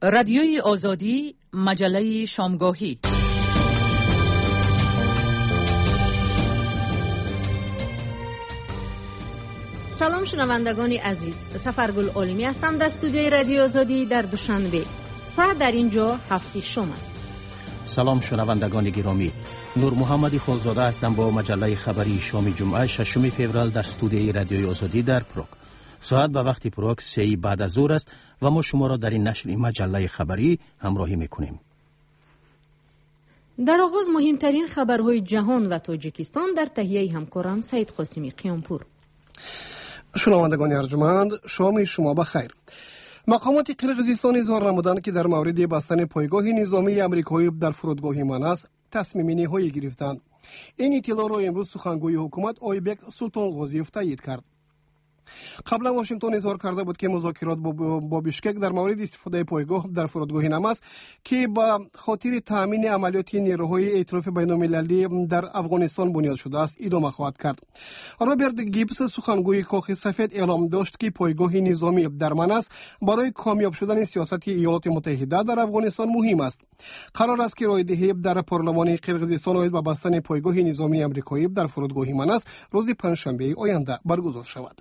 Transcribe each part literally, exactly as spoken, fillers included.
رادیوی آزادی، مجله شامگاهی. سلام شنوندگان عزیز، سفرگل عالمی هستم در استودیوی رادیو آزادی در دوشنبه. ساعت در اینجا هفت شام است. سلام شنوندگان گرامی، نور محمد خالزاده هستم با مجله خبری شام جمعه ششم فوریه در استودیوی رادیوی آزادی در پروگ. ساعت به وقت پروگ سه بعد از ظهر است و ما شما را در این نشر مجله خبری همراهی میکنیم. در آغاز مهمترین خبرهای جهان و تاجیکستان در تهیه همکارم سید قاسمی قیامپور. شنوندگان ارجمند، شام شما بخیر. مقامات قرقیزستان اظهار نمودند که در مورد بستن پایگاه نظامی آمریکایی در فرودگاه مناس تصمیم نهایی گرفتند. این اطلاع را امروز سخنگوی حکومت آیبک سلطان غازیف تایید کرد. قبلا واشنگتن اظهار کرده بود که مذاکرات با بیشکک در مورد استفاده پایگاه در فرودگاه نماس که با خاطر تامین عملیات نیروهای ائتلاف بین‌المللی در افغانستان بنیاد شده است ادامه خواهد کرد. رابرت گیبس سخنگوی کاخ سفید اعلام داشت که پایگاه نظامی در مناس برای کامیاب شدن سیاست ایالات متحده در افغانستان مهم است. قرار است که رایدهی در پارلمان قرقیزستان اوید به بستن پایگاه نظامی آمریکایی در فرودگاه مناس روز پنجشنبه آینده برگزار شود.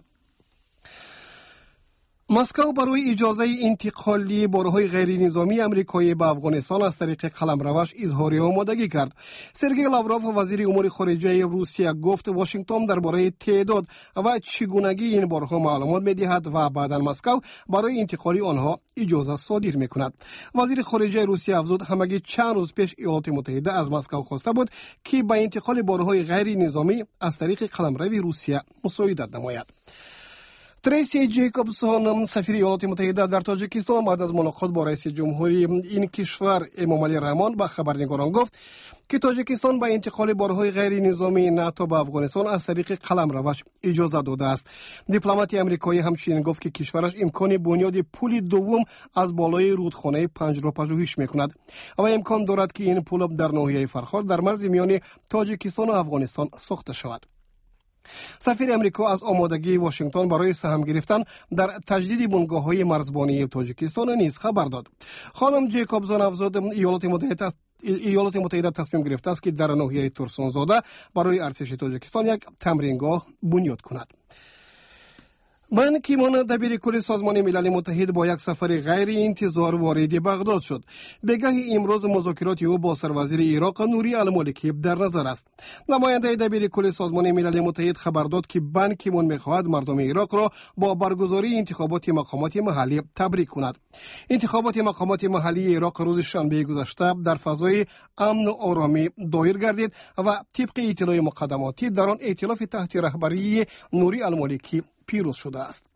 مسکو برای اجازه انتقالی بارهای غیر نظامی آمریکایی به افغانستان از طریق قلمروش اظهار آمادگی کرد. سرگئی لاوروف وزیر امور خارجه روسیه گفت واشنگتن درباره تعداد و چگونگی این بارها معلومات می‌دهد و بعدا مسکو برای انتقال آنها اجازه صادر می‌کند. وزیر خارجه روسیه افزود همگی چند روز پیش ایالات متحده از مسکو خواسته بود که به انتقال بارهای غیر نظامی از طریق قلمرو روسیه مساعدت نماید. تریسی جیکوبسون سفیر ایالات متحده در تاجیکستان بعد از ملاقات با رئیس جمهوری این کشور امامعلی رحمان به خبرنگاران گفت که تاجیکستان به انتقال بارهای غیر نظامی ناتو به افغانستان از طریق قلمروش اجازه داده است. دیپلمات آمریکایی همچنین گفت که کشورش امکان بنیاد پل دوم از بالای رودخانه پنج را پژوهش میکند و امکان دارد که این پل در ناحیه فرخار در مرز میان تاجیکستان و افغانستان ساخته شود. سفیر امریکا از آمادگی واشنگتن برای سهم گرفتن در تجدید بنگاه‌های مرزبانی تاجیکستان نیز خبر داد. خانم جیکوبسون افزود ایالات متحده ایالات متحده تصمیم گرفته است که در ناحیه ترسونزاده برای ارتش تاجیکستان یک تمرینگاه بنیاد کند. بان کی مون دبیر کل سازمان ملل متحد با یک سفر غیر انتظار وارد بغداد شد. بگاه امروز مذاکرات او با سروزیر عراق نوری المالکی در نظر است. نماینده دبیر کل سازمان ملل متحد خبر داد که بان کی مون می‌خواهد مردم عراق را با برگزاری انتخابات مقامات محلی تبریک کند. انتخابات مقامات محلی عراق روز شنبه گذشته در فضای امن و آرامی دایر گردید و طبق اطلاع مقدماتی در آن ائتلاف تحت رهبری نوری المالکی پیروز شده است.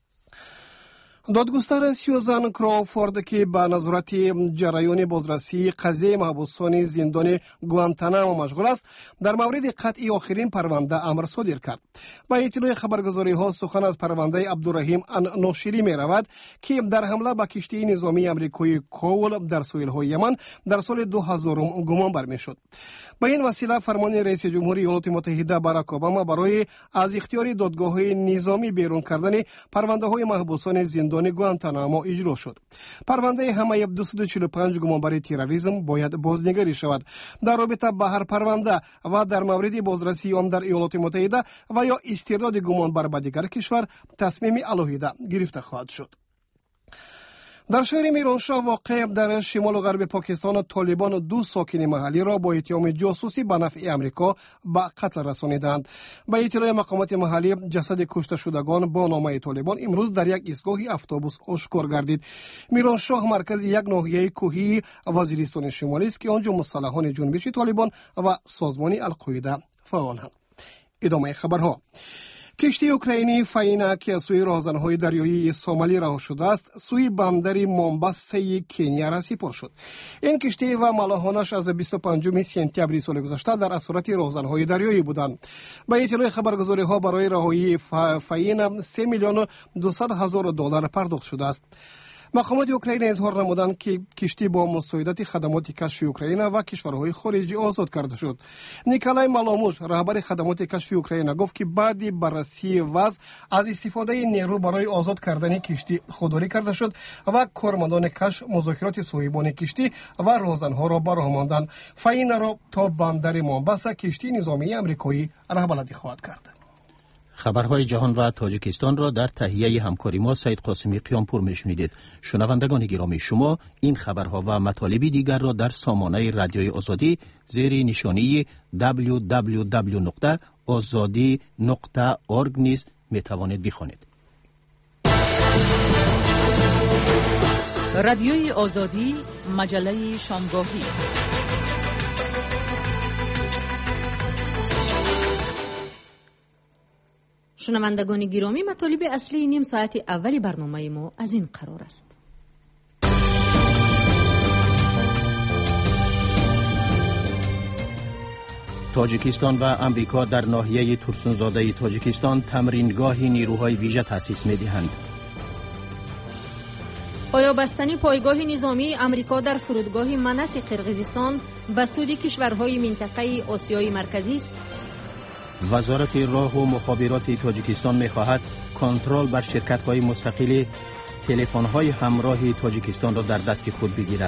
دادگستر سیوزان کراوفورد که به نظارت جریان بازرسی قضیه محبوسان زندان گوانتانامو مشغول است در مورد قطعی آخرین پرونده امر صادر کرد. با اطلاع خبرگزاری ها سخن از پرونده عبدالرحیم الناشری می رود که در حمله به کشتی نظامی آمریکایی کول در ساحل های یمن در سال دو هزار گمان بر می شد. با این وسیله فرمان رئیس جمهوری ایالات متحده باراک اوباما برای از اختیار دادگاه نظامی بیرون کردن پرونده های محبوسان زندان گوانتانامو اجرا شد. پرونده همه دویست و چهل و پنج گمانبری تروریسم باید بازنگری شود. در رابطه با هر پرونده و در مورد بازرسی آن در ایالات متحده و یا استرداد گمانبر به دیگر کشور تصمیم علیحده گرفته خواهد شد. در شهر میرانشاه واقع در شمال و غرب پاکستان طالبان دو ساکن محلی را با اتهام جاسوسی به نفع آمریکا به قتل رسانیدند. با اطلاع مقامات محلی جسد کشته شدگان با نامه طالبان امروز در یک ایستگاه اتوبوس آشکار گردید. میرانشاه مرکز یک ناحیه کوهی وزیرستان شمالی است که آنجا مسلحان جنبش طالبان و سازمان القاعده فعالند. ادامه خبرها. کشتی اوکراینی فاینا که از سوی راهزنهای دریایی سومالی رها شده است سوی بندر مامباسه کنیا را سپار شد. این کشتی و ملاحانش از بیست و پنجم سپتامبر سال گذشته در اسارت راهزنهای دریایی بودند. با اطلاع خبرگزاری ها برای رهایی فاینا سه میلیون و دویست هزار دلار پرداخت شده است. مقامات اوکراین اظهار نمودند که کشتی با مساعدت خدمات کشفی اوکراین و کشورهای خارجی آزاد کرده شد. نیکولای مالاموش رهبر خدمات کشفی اوکراین گفت که بعد بررسی وضع از استفاده نیرو برای آزاد کردن کشتی خودداری کرده شد و کارمندان کشف مذاکرات صاحبان کشتی و راهزنها را برآمدند. فعین را تا بندر مامباسا کشتی نظامی آمریکایی رهبری خواهد کرد. خبرهای جهان و تاجیکستان را در تهیه همکاری ما سید قاسمی قیامپور میشنیدید. شنوندگان گرامی، شما این خبرها و مطالب دیگر را در سامانه رادیوی آزادی زیر نشانی دبلیو دبلیو دبلیو نقطه آزادی نقطه اورگ نیز میتوانید بخوانید. رادیوی آزادی، مجله شامگاهی. شنوندگان گرامی، مطالب اصلی نیم ساعت اولی برنامه ما از این قرار است. تاجیکستان و امریکا در ناحیه ترسونزاده تاجیکستان تمرینگاه نیروهای ویژه تأسیس می‌دهند. آیا بستنی پایگاه نظامی امریکا در فرودگاه منس قرقیزستان به سود کشورهای منطقه آسیای مرکزی است؟ وزارت راه و مخابرات تاجیکستان می‌خواهد کنترل بر شرکت‌های مستقل تلفن‌های همراه تاجیکستان را در دست خود بگیرد.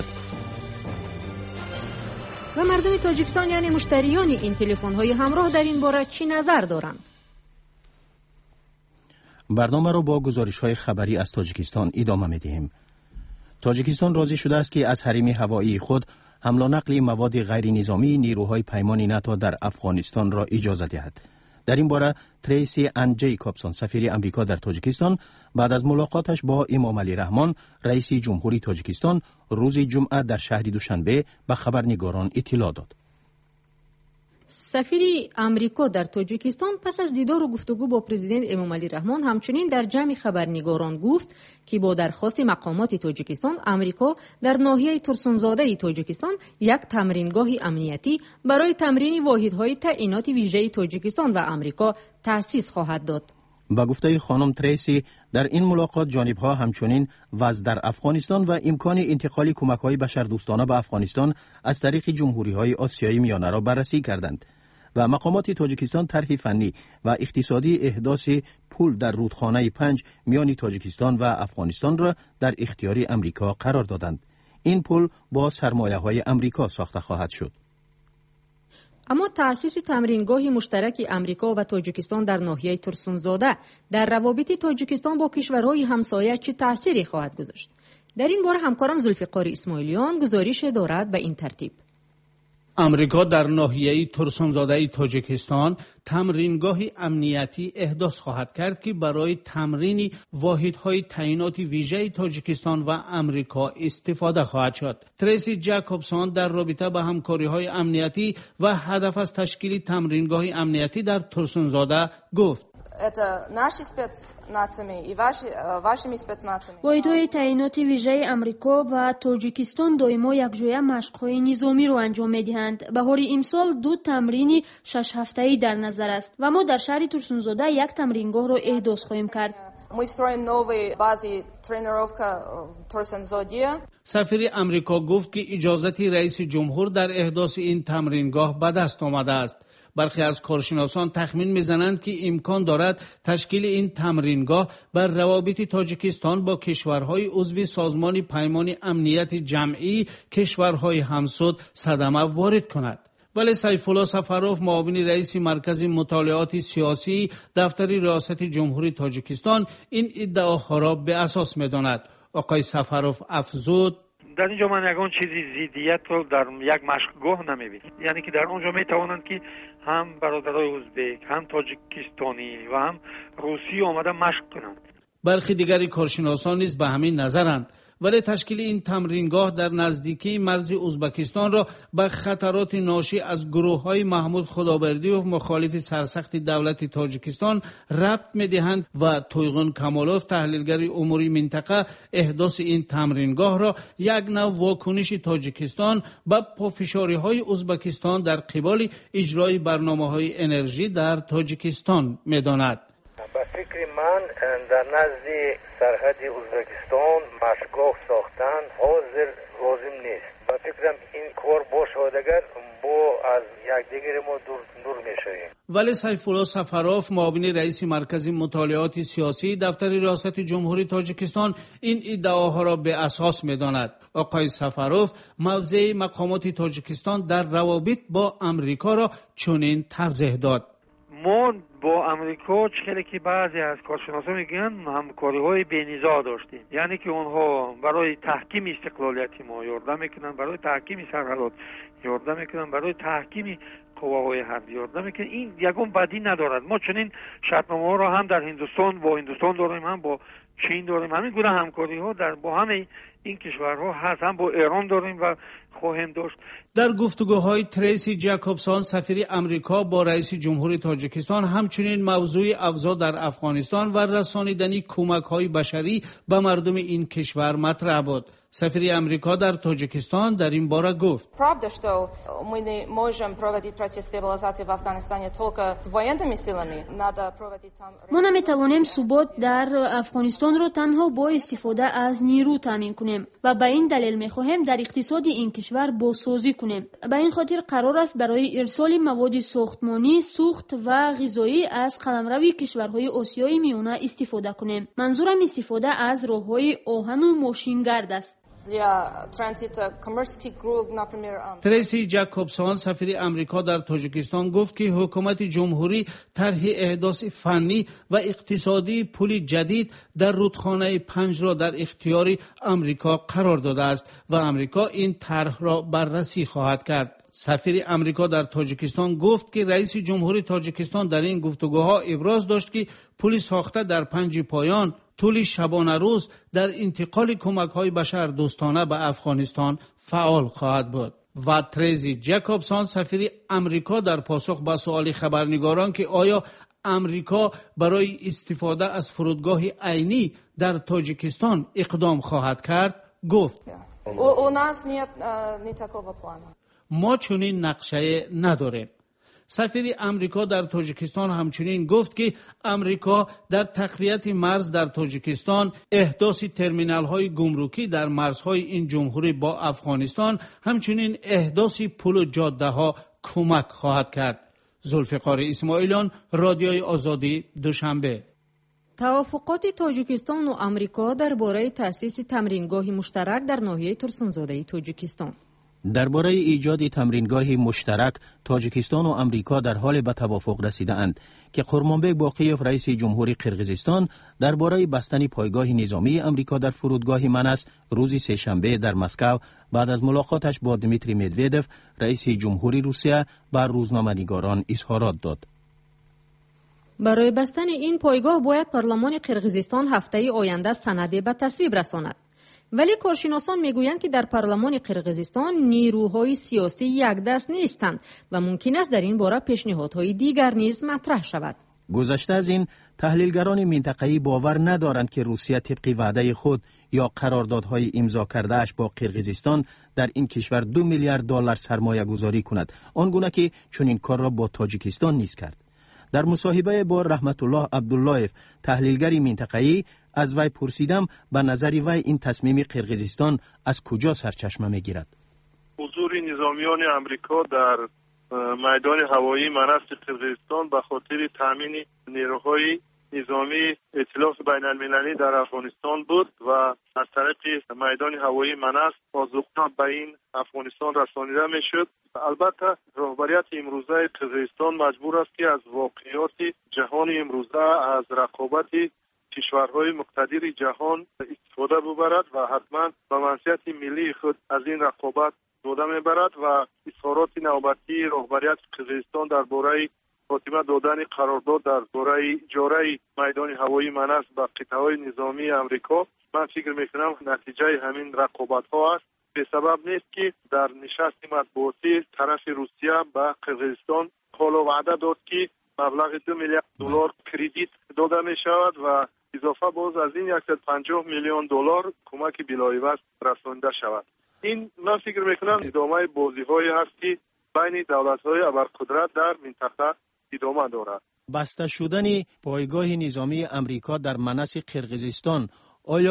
و مردم تاجیکستان یعنی مشتریان این تلفن‌های همراه در این باره چی نظر دارند؟ برنامه را با گزارش‌های خبری از تاجیکستان ادامه می‌دهیم. تاجیکستان راضی شده است که از حریم هوایی خود حمل و نقل مواد غیر نظامی نیروهای پیمان ناتو در افغانستان را اجازه دهد. در این باره تریسی ان جیکوبسون سفیر امریکا در تاجیکستان بعد از ملاقاتش با امام علی رحمان رئیس جمهوری تاجیکستان روز جمعه در شهر دوشنبه به خبرنگاران اطلاع داد. سفیر امریکا در تاجیکستان پس از دیدار و گفتگو با پرزیدنت امام علی رحمان همچنین در جمع خبرنگاران گفت که با درخواست مقامات تاجیکستان امریکا در ناحیه ترسونزاده تاجیکستان یک تمرینگاه امنیتی برای تمرین واحدهای تعینات ویژه تاجیکستان و امریکا تأسیس خواهد داد. با گفته خانم تریسی در این ملاقات جانب‌ها همچنین وضع در افغانستان و امکان انتقال کمک‌های بشردوستانه به افغانستان از طریق جمهوری‌های آسیای میانه را بررسی کردند و مقامات تاجیکستان طرح فنی و اقتصادی احداث پل در رودخانه پنج میان تاجیکستان و افغانستان را در اختیار امریکا قرار دادند. این پل با سرمایه‌های امریکا ساخته خواهد شد. اما تأسیس تمرینگاه مشترک امریکا و تاجیکستان در ناحیه ترسونزاده در روابط تاجیکستان با کشورهای همسایه چه تأثیری خواهد گذاشت؟ در این باره همکارم ذوالفقار اسماعیلیان گزارش دارد به این ترتیب. امریکا در ناحیه ترسونزاده تاجیکستان تمرینگاه امنیتی احداث خواهد کرد که برای تمرین واحدهای تعینات ویژه تاجیکستان و امریکا استفاده خواهد شد. تریسی جیکوبسون در رابطه با همکاری‌های امنیتی و هدف از تشکیل تمرینگاه امنیتی در ترسونزاده گفت: واحدهای تعینات ویژه امریکا و تاجیکستان دائما یکجای مشق‌های نظامی را انجام می‌دهند. بهار امسال دو تمرین شش هفته‌ای در نظر است و ما در شهر ترسونزاده یک تمرینگاه را احداث خواهیم کرد. سفیر امریکا گفت که اجازت رئیس جمهور در احداث این تمرینگاه به دست آمده است. برخی از کارشناسان تخمین میزنند که امکان دارد تشکیل این تمرینگاه بر روابط تاجیکستان با کشورهای عضو سازمان پیمان امنیت جمعی کشورهای همسود صدمه وارد کند. ولی سیفالله سفروف معاون رئیس مرکز مطالعات سیاسی دفتر ریاست جمهوری تاجیکستان این ادعاها را به اساس می‌داند. آقای سفروف افزود: در اینجا من یگان چیزی ضدیت رو در یک مشقگاه نمی‌بینم. یعنی که در اونجا می‌توانند که هم برادرای ازبک، هم تاجیکستانی و هم روسی آمده مشق کنند. برخی دیگری کارشناسان نیز به همین نظرند. ولی تشکیل این تمرینگاه در نزدیکی مرز ازبکستان را به خطرات ناشی از گروه‌های محمود خدابردی و مخالف سرسخت دولت تاجیکستان ربط می‌دهند و تویغون کمالوف تحلیلگر امور منطقه احداث این تمرینگاه را یک نوع واکنش تاجیکستان به پافشاری‌های ازبکستان در قبال اجرای برنامه‌های انرژی در تاجیکستان می‌داند. به فکر من در نزد سرحد ازبکستان مشگاه ساختن حاضر لازم نیست و فکرم این کار باشه اگر با از یکدیگر ما دور, دور میشویم. ولی سیفالله سفروف معاون رئیس مرکز مطالعات سیاسی دفتر ریاست جمهوری تاجیکستان این ادعاها را به اساس می‌داند. آقای سفروف موضع مقامات تاجیکستان در روابط با امریکا را چنین توضیح داد: ما با امریکا چخیلی که بعضی از کارشناسا میگن همکاری های بینظیر داشتیم، یعنی که اونها برای تحکیم استقلالیت ما یاردم میکنن، برای تحکیم سرحدات یاردم میکنن، برای تحکیم قواهای حربی یاردم میکنن. این یگون بدی ندارد. ما چنین شرطنامه ها را هم در هندوستان با هندوستان داریم، هم با چین داریم. همین گونه همکاری ها در با همه این کشورها هست، هم با ایران داریم و خواهیم داشت. در گفتگوهای تریسی جکوبسون سفیر امریکا با رئیس جمهوری تاجیکستان همچنین موضوع اوضاع در افغانستان و رسانیدنی کمک‌های بشری به مردم این کشور مطرح بود. سفیر امریکا در تاجیکستان در این باره گفت: Правда, что мы не можем проводить процесс стабилизации в Афганистане только с военными силами. Надо проводить там. ما نمیتوانیم ثبات در افغانستان را تنها با استفاده از نیرو تامین کنیم و به این دلیل می‌خواهیم در اقتصاد این کشور بازسازی کنیم. به این خاطر قرار است برای ارسال مواد ساختمانی، سوخت و غذایی از قلمرو کشورهای آسیای میانه استفاده کنیم. منظورم استفاده از راه‌های آهن و ماشینگرد است. تریسی جکوبسون سفیر امریکا در تاجیکستان گفت که حکومت جمهوری طرح احداث فنی و اقتصادی پل جدید در رودخانه پنج را در اختیار امریکا قرار داده است و امریکا این طرح را بررسی خواهد کرد. سفیر امریکا در تاجیکستان گفت که رئیس جمهوری تاجیکستان در این گفتگوها ابراز داشت که پل ساخته در پنج پایان طول شبانه روز در انتقال کمک‌های بشر دوستانه به افغانستان فعال خواهد بود. و تریسی جکوبسون سفیر امریکا در پاسخ به سؤال خبرنگاران که آیا امریکا برای استفاده از فرودگاه عینی در تاجیکستان اقدام خواهد کرد گفت: ما چنین نقشه نداریم. سفیر امریکا در تاجیکستان همچنین گفت که امریکا در تقویت مرز در تاجیکستان، احداث ترمینال‌های گمرکی در مرزهای این جمهوری با افغانستان، همچنین احداث پل و جاده‌ها کمک خواهد کرد. ذوالفقار اسماعیلیان، رادیوی آزادی، دوشنبه. توافقات تاجیکستان و آمریکا درباره تأسیس تمرینگاه مشترک در ناحیه ترسونزاده تاجیکستان. درباره ایجاد تمرینگاه مشترک تاجیکستان و امریکا در حال به توافق رسیده اند که قرمانبک باقیوف رئیس جمهوری قرقیزستان درباره بستن پایگاه نظامی امریکا در فرودگاه منس روز سه‌شنبه در مسکو بعد از ملاقاتش با دمیتری مدودف رئیس جمهوری روسیه بر روزنامه‌نگاران اظهارات داد. برای بستن این پایگاه باید پارلمان قرقیزستان هفته آینده سند به تصویب رساند. ولی کارشناسان میگویند که در پارلمان قرقیزستان نیروهای سیاسی یک دست نیستند و ممکن است در این باره پیشنهادهای دیگر نیز مطرح شود. گذشته از این، تحلیلگران منطقه‌ای باور ندارند که روسیه طبق وعده خود یا قراردادهای امضا کرده‌اش با قرقیزستان در این کشور دو میلیارد دلار سرمایه گذاری کند، آنگونه که چنین کار را با تاجیکستان نیز کرد. در مصاحبه با رحمت الله عبداللهیف تحلیلگر منطقه‌ای از وی پرسیدم به نظر وی این تصمیم قرقیزستان از کجا سرچشمه میگیرد؟ حضور نظامیان امریکا در میدان هوایی منس قرقیزستان به خاطر تامین نیروهای نظامی ائتلاف بین المللی در افغانستان بود و از طریق میدان هوایی منس بازوقت به این افغانستان رسانیده میشد. البته رهبریت امروزه قرقیزستان مجبور است که از واقعیات جهان امروزه از رقابت کشورهای مقتدر جهان استفاده ببرد و حتما به منفعت ملی خود از این رقابت استفاده میبرد و اظهارات نوبتی رهبریت قرقیزستان درباره خاتمه دادن قرارداد درباره اجاره میدان هوایی منس به قطعه‌های نظامی امریکا، من فکر میکنم نتیجه همین رقابت ها است. به سبب نیست که در نشست مطبوعاتی طرف روسیه به قرقیزستان قول و وعده داد که مبلغ دو میلیارد دلار کردیت داده می شود و اضافه باز از این صد و پنجاه میلیون دلار کمک بلایوست رسانده شود. این من فکر میکنم ادامه بازی‌هایی هست که بین دولت‌های ابرقدرت در منطقه ادامه دارد. بسته شدن پایگاه نظامی امریکا در منس قرقیزستان آیا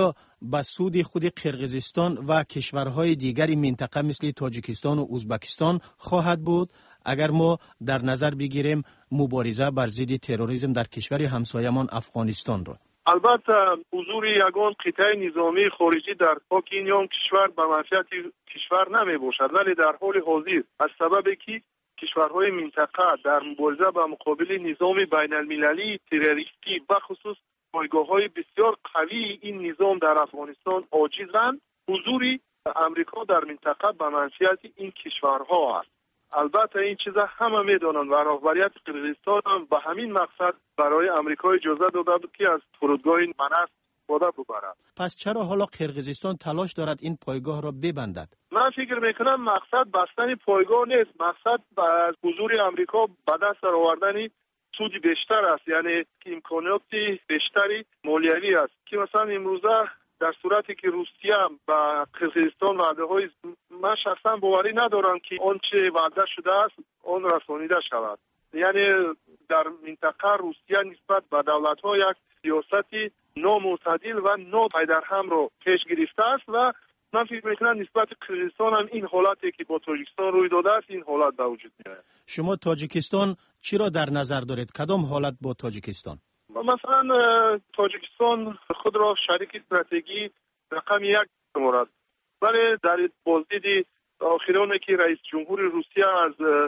به سود خود قرقیزستان و کشورهای دیگری منطقه مثل تاجیکستان و ازبکستان خواهد بود اگر ما در نظر بگیریم مبارزه بر ضد تروریسم در کشور همسایمان افغانستان را؟ البته حضور یگان قطعه نظامی خارجی در خاک این یام کشور به منفعت کشور نمی باشد، ولی در حال حاضر از سببی که کشورهای منطقه در مبارزه با مقابل نظام بین المللی تروریستی و خصوص پایگاه‌های بسیار قوی این نظام در افغانستان عاجزند، حضور امریکا در منطقه به منفعت این کشورها است. البته این چیزا همه میدونن و رهبریت قرقیزستان هم به همین مقصد برای امریکا اجازه داده بود که از فرودگاه منس استفاده ببرد. پس چرا حالا قرقیزستان تلاش دارد این پایگاه را ببندد؟ من فکر میکنم مقصد بستن پایگاه نیست، مقصد از حضور امریکا به دست آوردن سود بیشتر است، یعنی امکانات بیشتری مالیوی است که مثلا امروزه در صورتی که روسیه با قرقیزستان وعده‌های، من شخصا باوری ندارم که آنچه وعده شده است آن رسانیده شود. یعنی در منطقه روسیه نسبت به دولت‌ها یک سیاستی نامعتدل و ناپایدرهم را پیش گرفته است و من فکر میکنم نسبت قرقیزستان هم این حالتی که با تاجیکستان روی داده است این حالت به وجود میاد. شما تاجیکستان چی را در نظر دارید؟ کدام حالت با تاجیکستان؟ مثلا تاجیکستان خود را شریک استراتژی رقم یک شمارد، ولی در بازدید آخرانه که رئیس جمهور روسیه از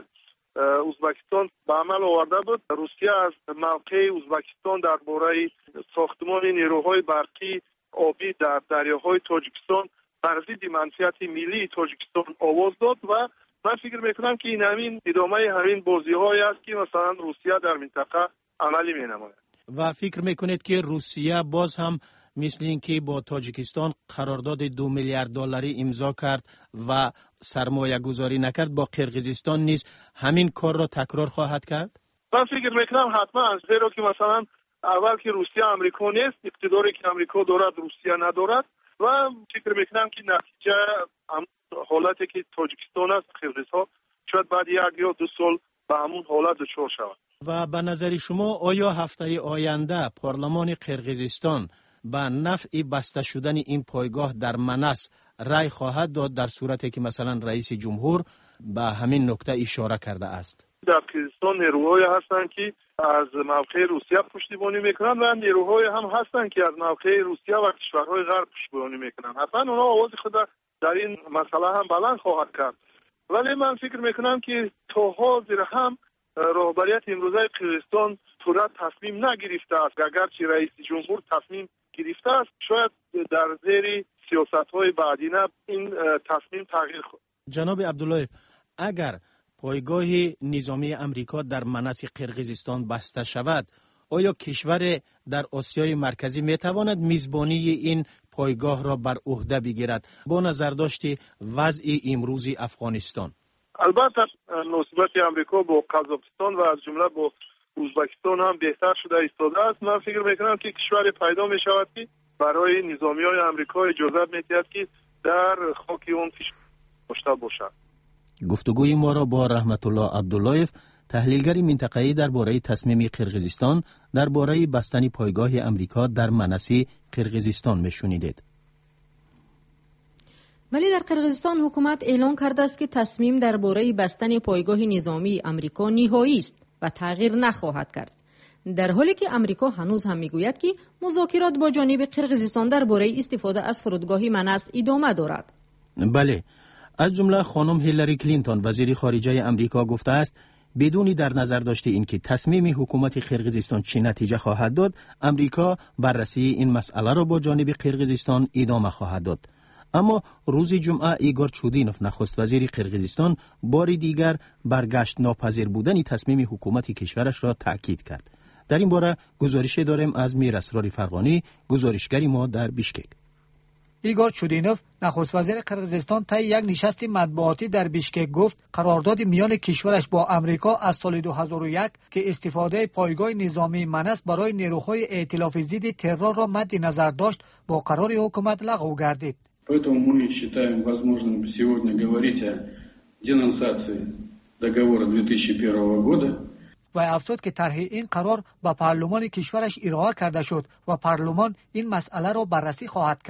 ازبکستان به عمل آورده بود، روسیه از موقع ازبکستان درباره ساختمان نیروهای برقی آبی در دریاهای تاجیکستان بر ضد منفعت ملی تاجیکستان آواز داد و من فکر میکنم که این همین ادامه همین بازی‌های است که مثلا روسیه در منطقه عملی می‌نماید. و فکر میکنید که روسیه باز هم مثل اینکه با تاجیکستان قرارداد دو میلیارد دلاری امضا کرد و سرمایه گذاری نکرد، با قرقیزستان نیز همین کار را تکرار خواهد کرد؟ من فکر میکنم حتما، زیرا که مثلا اول که روسیه امریکا نیست، اقتداری که امریکا دارد روسیه ندارد و فکر میکنم که نتیجه حالتی که تاجیکستان است قرقیزها شاید بعد یک یا دو سال به همون حالت دچار شود. و به نظر شما آیا هفته آینده پارلمان قرقیزستان به نفع بسته شدن این پایگاه در منس رای خواهد داد در صورتی که مثلا رئیس جمهور به همین نکته اشاره کرده است؟ در قرقیزستان نیروهای هستند که از موقع روسیه پشتیبانی میکنند و نیروهای هم هستند که از موقع روسیه و کشورهای غرب پشتیبانی میکنند. حتما اونا آواز خود در این مسئله هم بلند خواهد کرد، ولی من فکر میکنم که تا حاضر هم رهبریت امروزه قرقیزستان طورت تصمیم نگرفته است. اگرچه رئیس جمهور تصمیم گرفته است، شاید در زیر سیاست‌های بعدینه این تصمیم تغییر خواهد. جناب عبدالله، اگر پایگاه نظامی امریکا در منس قرقیزستان بسته شود، آیا کشور در آسیای مرکزی میتواند میزبانی این پایگاه را بر عهده بگیرد با نظر داشت وضع امروزی افغانستان؟ البته مناسبت امریکا با قزاقستان و از جمله با ازبکستان هم بهتر شده ایستاده است. من فکر میکنم که کشور پیدا می شود که برای نظامی های امریکا اجازه میدهد که در خاک اون داشته باشد. گفتگوی ما را با رحمت الله عبداللهیف، تحلیلگر منطقه‌ای درباره تصمیم قرقیزستان درباره بستن پایگاه امریکا در منس قرقیزستان میشنیدید. ولی در قرقیزستان حکومت اعلام کرده است که تصمیم درباره بستن پایگاه نظامی امریکا نهایی است و تغییر نخواهد کرد، در حالی که امریکا هنوز هم میگوید که مذاکرات با جانب قرقیزستان درباره استفاده از فرودگاه منس ادامه دارد. بله، از جمله خانم هیلاری کلینتون وزیر خارجه امریکا گفته است بدون در نظر داشته اینکه تصمیم حکومت قرقیزستان چه نتیجه خواهد داد، امریکا بررسی این مسئله را با جانب قرقیزستان ادامه خواهد داد. اما روز جمعه ایگور چودینوف نخست وزیر قرقیزستان بار دیگر برگشت ناپذیر بودن تصمیم حکومت کشورش را تاکید کرد. در این باره گزارش داریم از میر اسرار فرغانی، گزارشگری ما در بیشکک. ایگور چودینوف نخست وزیر قرقیزستان طی یک نشست مطبوعاتی در بیشکک گفت قرارداد میان کشورش با امریکا از سال دو هزار و یک که استفاده پایگاه نظامی منس برای نیروهای ائتلاف ضد ترور را مد نظر داشت با قرار حکومت لغو گردید. Поэтому мы считаем возможным сегодня говорить о денонсации договора две тысячи первого года. و افزود که طرح این قرار به پارلمان کشورش ارائه کرده شد و پارلمان این مسئله را بررسی خواهد کرد.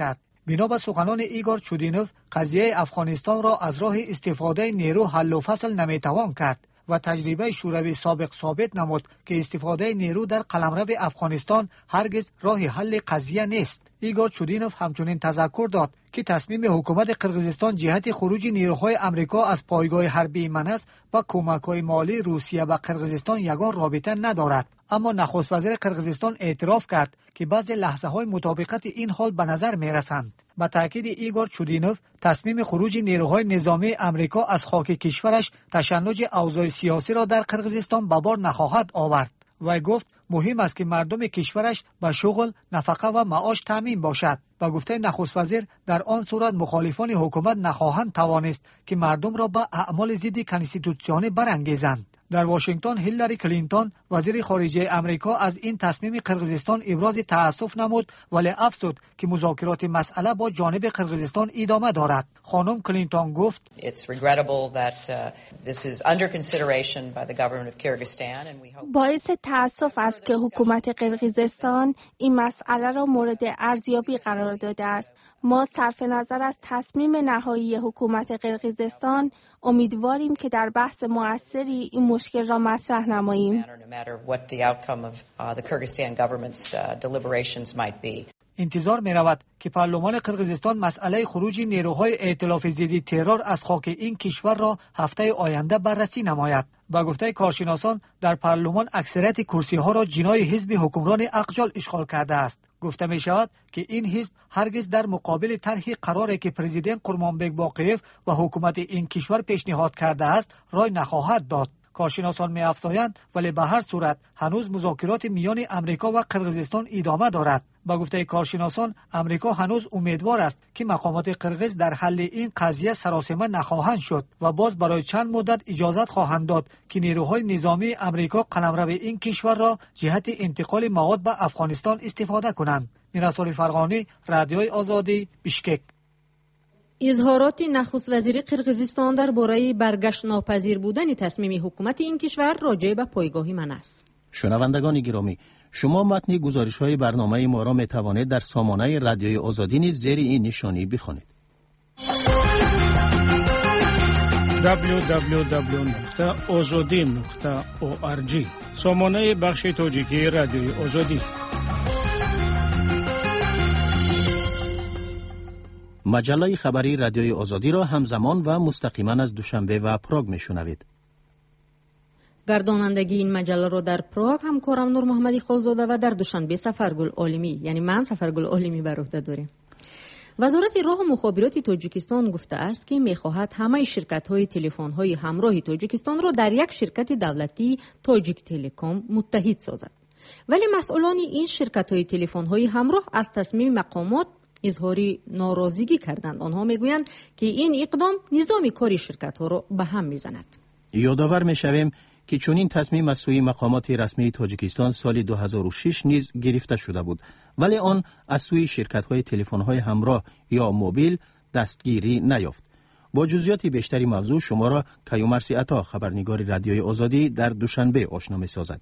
بنا به سخنان ایگور چودینوف، قضیه افغانستان را از راه استفاده نیرو حل و فصل نمیتوان کرد و تجربه شوروی سابق ثابت نمود که استفاده نیرو در قلمرو افغانستان هرگز راه حل قضیه نیست. ایگور چودینوف همچنین تذکر داد که تصمیم حکومت قرقیزستان جهت خروج نیروهای امریکا از پایگاه حربی منس با کمک‌های مالی روسیه به قرقیزستان یگان رابطه ندارد. اما نخست وزیر قرقیزستان اعتراف کرد که بعضی لحظه‌های مطابقت این حال به نظر می‌رسند. با تاکید ایگور چودینوف، تصمیم خروج نیروهای نظامی امریکا از خاک کشورش تشنج اوضاع سیاسی را در قرقیزستان به بار نخواهد آورد. و گفت مهم است که مردم کشورش به شغل، نفقه و معاش تامین باشد. با گفته نخست وزیر، در آن صورت مخالفان حکومت نخواهند توانست که مردم را به اعمال ضد کنستیتوسیونی برانگیزند. در واشنگتن، هیلاری کلینتون وزیر خارجه امریکا از این تصمیم قرقیزستان ابراز تأسف نمود، ولی افزود که مذاکرات مسئله با جانب قرقیزستان ادامه دارد. خانم کلینتون گفت: باعث تأسف است که حکومت قرقیزستان این مسئله را مورد ارزیابی قرار داده است. ما صرف نظر از تصمیم نهایی حکومت قرقیزستان امیدواریم که در بحث مؤثری این مشکل را مطرح نماییم. انتظار می رود که پارلمان قرقیزستان مسئله خروج نیروهای ائتلاف ضد ترور از خاک این کشور را هفته آینده بررسی نماید. با گفته کارشناسان، در پارلمان اکثریت کرسی ها را جناح حزب حکمران اقجال اشغال کرده است. گفته می شود که این حزب هرگز در مقابل طرح قراری که پرزیدنت قرمانبک باقیف و حکومت این کشور پیشنهاد کرده است رای نخواهد داد. کارشناسان می افزایند ولی به هر صورت هنوز مذاکرات میان امریکا و قرقیزستان ادامه دارد. با گفته کارشناسان، امریکا هنوز امیدوار است که مقامات قرقیز در حل این قضیه سراسیمه نخواهند شد و باز برای چند مدت اجازت خواهند داد که نیروهای نظامی امریکا قلمرو این کشور را جهت انتقال مواد به افغانستان استفاده کنند. میرسول فرغانی، رادیوی آزادی، بشکک. اظهارات نخست وزیر قرقیزستان درباره برگشت ناپذیر بودن تصمیم حکومت این کشور راجع به پایگاه منس. شنوندگان گرامی، شما متن گزارش‌های برنامه ما را می‌توانید در سامانه رادیوی آزادی نیز زیر این نشانی بخوانید. دبلیو دبلیو دبلیو نقطه آزادی نقطه او آر جی سامانه بخش تاجیکی رادیوی آزادی. مجله خبری رادیوی آزادی را همزمان و مستقیما از دوشنبه و پراگ میشنوید. گردانندگی این مجله را در پراگ همکارم نور محمدی خالزاده و در دوشنبه سفرگل عالمی، یعنی من سفرگل عالمی بر عهده داریم. وزارت راه و مخابرات تاجیکستان گفته است که می‌خواهد همه شرکت‌های تلفن‌های همراه تاجیکستان را در یک شرکت دولتی تاجیک تلکام متحد سازد. ولی مسئولان این شرکت‌های تلفن‌های همراه از تصمیم مقامات اظهاری ناراضگی کردند. آنها میگویند که این اقدام نظام کاری شرکت‌ها را به هم میزند. یادآور میشویم که چنین تصمیم از سوی مقامات رسمی تاجیکستان سال دو هزار و شش نیز گرفته شده بود، ولی آن از سوی شرکت‌های تلفن‌های همراه یا موبیل دستگیری نیافت. با جزئیات بیشتری موضوع شما را کیومرثی عطا، خبرنگار رادیوی آزادی، در دوشنبه آشنا می‌سازد.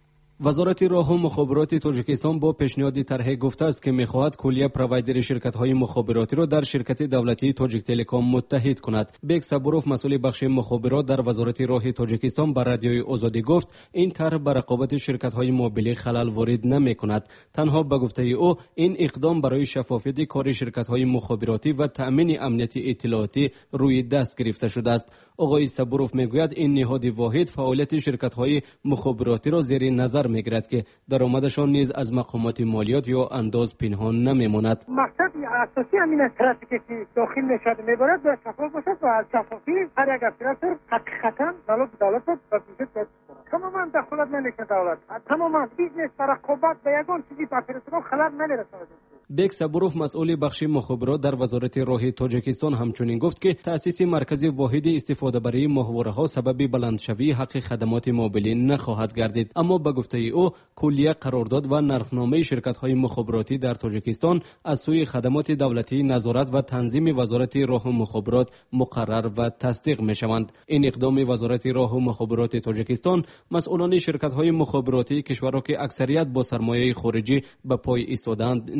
وزارت راه و مخابرات تاجیکستان با پیشنهاد طرح گفته است که می‌خواهد کلیه پروایدر شرکت‌های مخابراتی را در شرکت دولتی تاجیک تلکام متحد کند. بیگ صبروف، مسئول بخش مخابرات در وزارت راه تاجیکستان، بر رادیوی آزادی گفت این طرح بر رقابت شرکت‌های موبیلی خلل وارد نمی‌کند. تنها به گفته او این اقدام برای شفافیت کار شرکت‌های مخابراتی و تأمین امنیت اطلاعاتی روی دست گرفته شده است. آقای صبروف میگوید این نهاد واحد فعالیت شرکت‌های مخابراتی را زیر نظر میگیرد که درآمدشان نیز از مقامات مالیات یا انداز پنهان نمیماند. مقصد اساسی همین است که داخل نشد میبرد باید شفاف باشد و از شفافی هر یک افسر حقیقتا دولت دولت را به وجود بیاورد. تماما دخالت نمیکنه دولت، تماما بیزنس و رقابت به یگان چیزی به افسران خلل نمیرساند. بیگ صبروف، مسئول بخش مخابرات در وزارت راه تاجیکستان، همچنین گفت که تأسیس مرکز واحد استفاده برای ماهواره‌ها سبب بلندشوی حق خدمات موبیلی نخواهد گردید. اما به گفته او کلیه قرارداد و نرخنامه شرکت‌های مخابراتی در تاجیکستان از سوی خدمات دولتی نظارت و تنظیم وزارت راه و مخابرات مقرر و تصدیق می‌شوند. این اقدام وزارت راه و مخابرات تاجیکستان مسئولان شرکت‌های مخابراتی کشور را که اکثریت با سرمایه خارجی به پای ایستادند نگران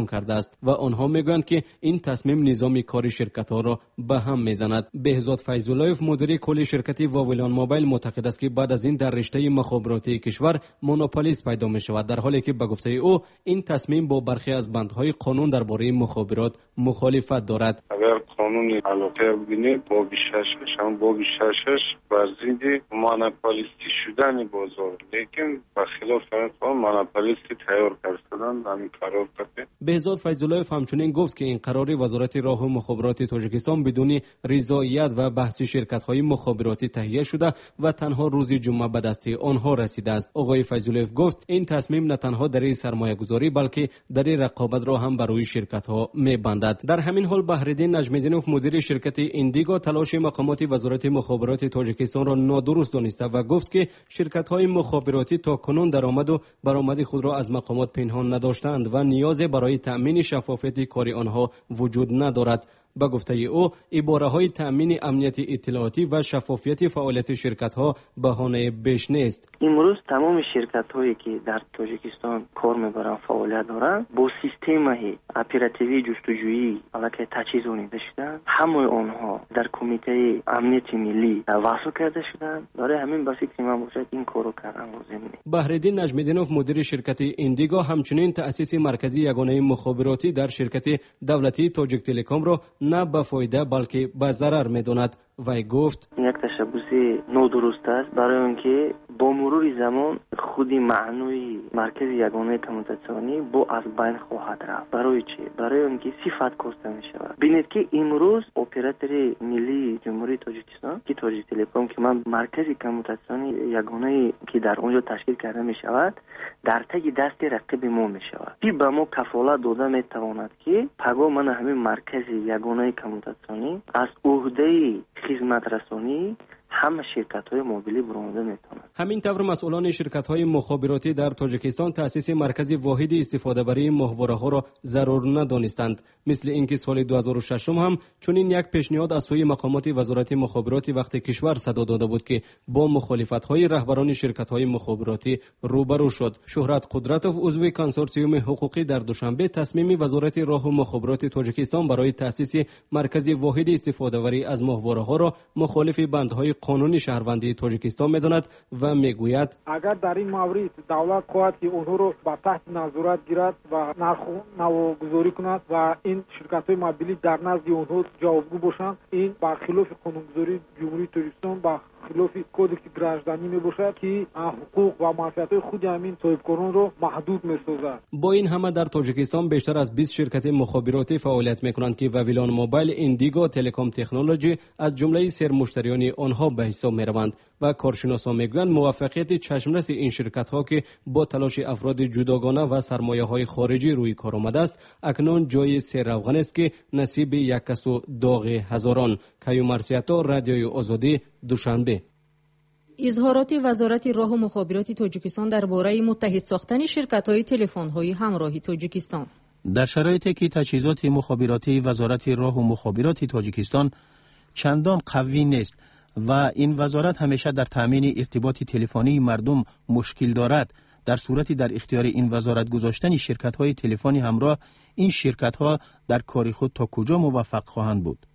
اعلام کرده است و آنها میگویند که این تصمیم نظام کاری شرکت ها را به هم میزند. بهزاد فیض‌اللهیف مدیر کل شرکت واویلان موبایل معتقد است که بعد از این در رشته مخابراتی کشور مونوپولیست پیدا می شود، در حالی که به گفته او این تصمیم با برخی از بندهای قانون درباره مخابرات مخالفت دارد. اگر قانون علاقه ببینید با بیست و شش هم با بیست و شش بر ضد مونوپولیستی شدن بازار، لیکن برخلاف قانون مونوپولیستی تیار کردن همین قرار کرده. بهزاد فیض‌اللهیف همچنین گفت که این قرار وزارت راه و مخابرات تاجیکستان بدون رضایت و بحث شرکت‌های مخابراتی تهیه شده و تنها روز جمعه به دست آنها رسیده است. آقای فیض‌اللهیف گفت این تصمیم نه تنها در سرمایه‌گذاری بلکه در رقابت را هم برای شرکت‌ها می‌بندد. در همین حال بحرالدین نجمیدینوف مدیر شرکت ایندیگو تلاش مقامات وزارت مخابرات تاجیکستان را نادرست دانسته و گفت که شرکت‌های مخابراتی تا کنون درآمد و برآمد خود را از مقامات پنهان نداشتند و نیاز برای تأمین شفافیت کار آنها وجود ندارد. با گفته او عباره‌های تأمین امنیت اطلاعاتی و شفافیت فعالیت شرکت‌ها بهانه بیش نیست. امروز تمام شرکت‌هایی که در تاجیکستان کار می‌برند فعالیت دارند با سیستم اپراتیوی جستجویی علاقه تجهیزانی داشتند. همه آنها در کمیته امنیت ملی وصل کرده شدند. برای همین با فکر من باشد این کارو کردن لازم نیست. بحرالدین نجمیدینوف مدیر شرکت ایندیگو همچنین تأسیس مرکزی یگانه مخابراتی در شرکت دولتی تاجیک تلکام را نه به فایده بلکه به ضرر می‌داند. وی گفت یک تشبوس نادرست است برای اینکه با مرور زمان خودی معنوی مرکز یگانه کمیونیکاسیونی با از بین خواهد رفت. برای چه؟ برای اینکه صفت کاسته می شود. ببینید که امروز اپراتور ملی جمهوری تاجیکستان که تاجیک تلکام که من مرکز کمیونیکاسیونی یگانه که در اونجا تشکیل کرده می شود در تگ دست رقیب ما می شود. کی به ما کفالت داده می تواند که پگاه من همین مرکز یگانه کمیونیکاسیونی از عهده خدمت رسانی همه شرکت‌های موبیلی برآمده میتونند. همین طور مسئولان شرکت‌های مخابراتی در تاجیکستان تأسیس مرکز واحد استفاده برای ماهواره‌ها را ضرور ندانستند، مثل اینکه سال دو هزار و شش هم چنین یک پیشنهاد از سوی مقامات وزارت مخابرات وقت کشور صدا داده بود که با مخالفت‌های رهبران شرکت‌های مخابراتی روبرو شد. شهرت قدرتوف عضو کنسورسیوم حقوقی در دوشنبه تصمیم وزارت راه و مخابرات تاجیکستان برای تأسیس مرکز واحد استفاده بری از ماهواره‌ها را مخالف بندهای قانون شهروندی تاجیکستان می‌داند و میگوید اگر در این مورد دولت خواهد که اونها رو به تحت نظارت گیرد و نرخ نوگذاری کند و این شرکت‌های موبیلی در نزد اونها جوابگو باشند، این برخلاف قانونگذاری جمهوری تاجیکستان با خلاف کودکس گراجدانی می باشد که حقوق و منفعت‌های خود همین صاحبکاران رو محدود می‌سازد. با این همه در تاجیکستان بیشتر از بیست شرکت مخابراتی فعالیت می‌کنند که واویلان موبایل، ایندیگو، تلکام تکنولوژی از جمله سرمشتریان آنها به حساب می‌روند و کارشناسان می‌گویند موفقیت چشمرس این شرکت‌ها که با تلاش افراد جداگانه و سرمایه‌های خارجی روی کار آمده است اکنون جای سیروغن است که نصیب یک کس و داغ هزاران. کیو مرسیاتا، رادیوی آزادی، دوشنبه. اظهارات وزارت راه و مخابرات تاجیکستان درباره متحد ساختن شرکت‌های تلفن‌های همراهی تاجیکستان. در شرایطی که تجهیزات مخابراتی وزارت راه و مخابرات تاجیکستان چندان قوی نیست و این وزارت همیشه در تأمین ارتباط تلفنی مردم مشکل دارد، در صورتی در اختیار این وزارت گذاشتن شرکت‌های تلفنی همراه، این شرکت‌ها در کار خود تا کجا موفق خواهند بود؟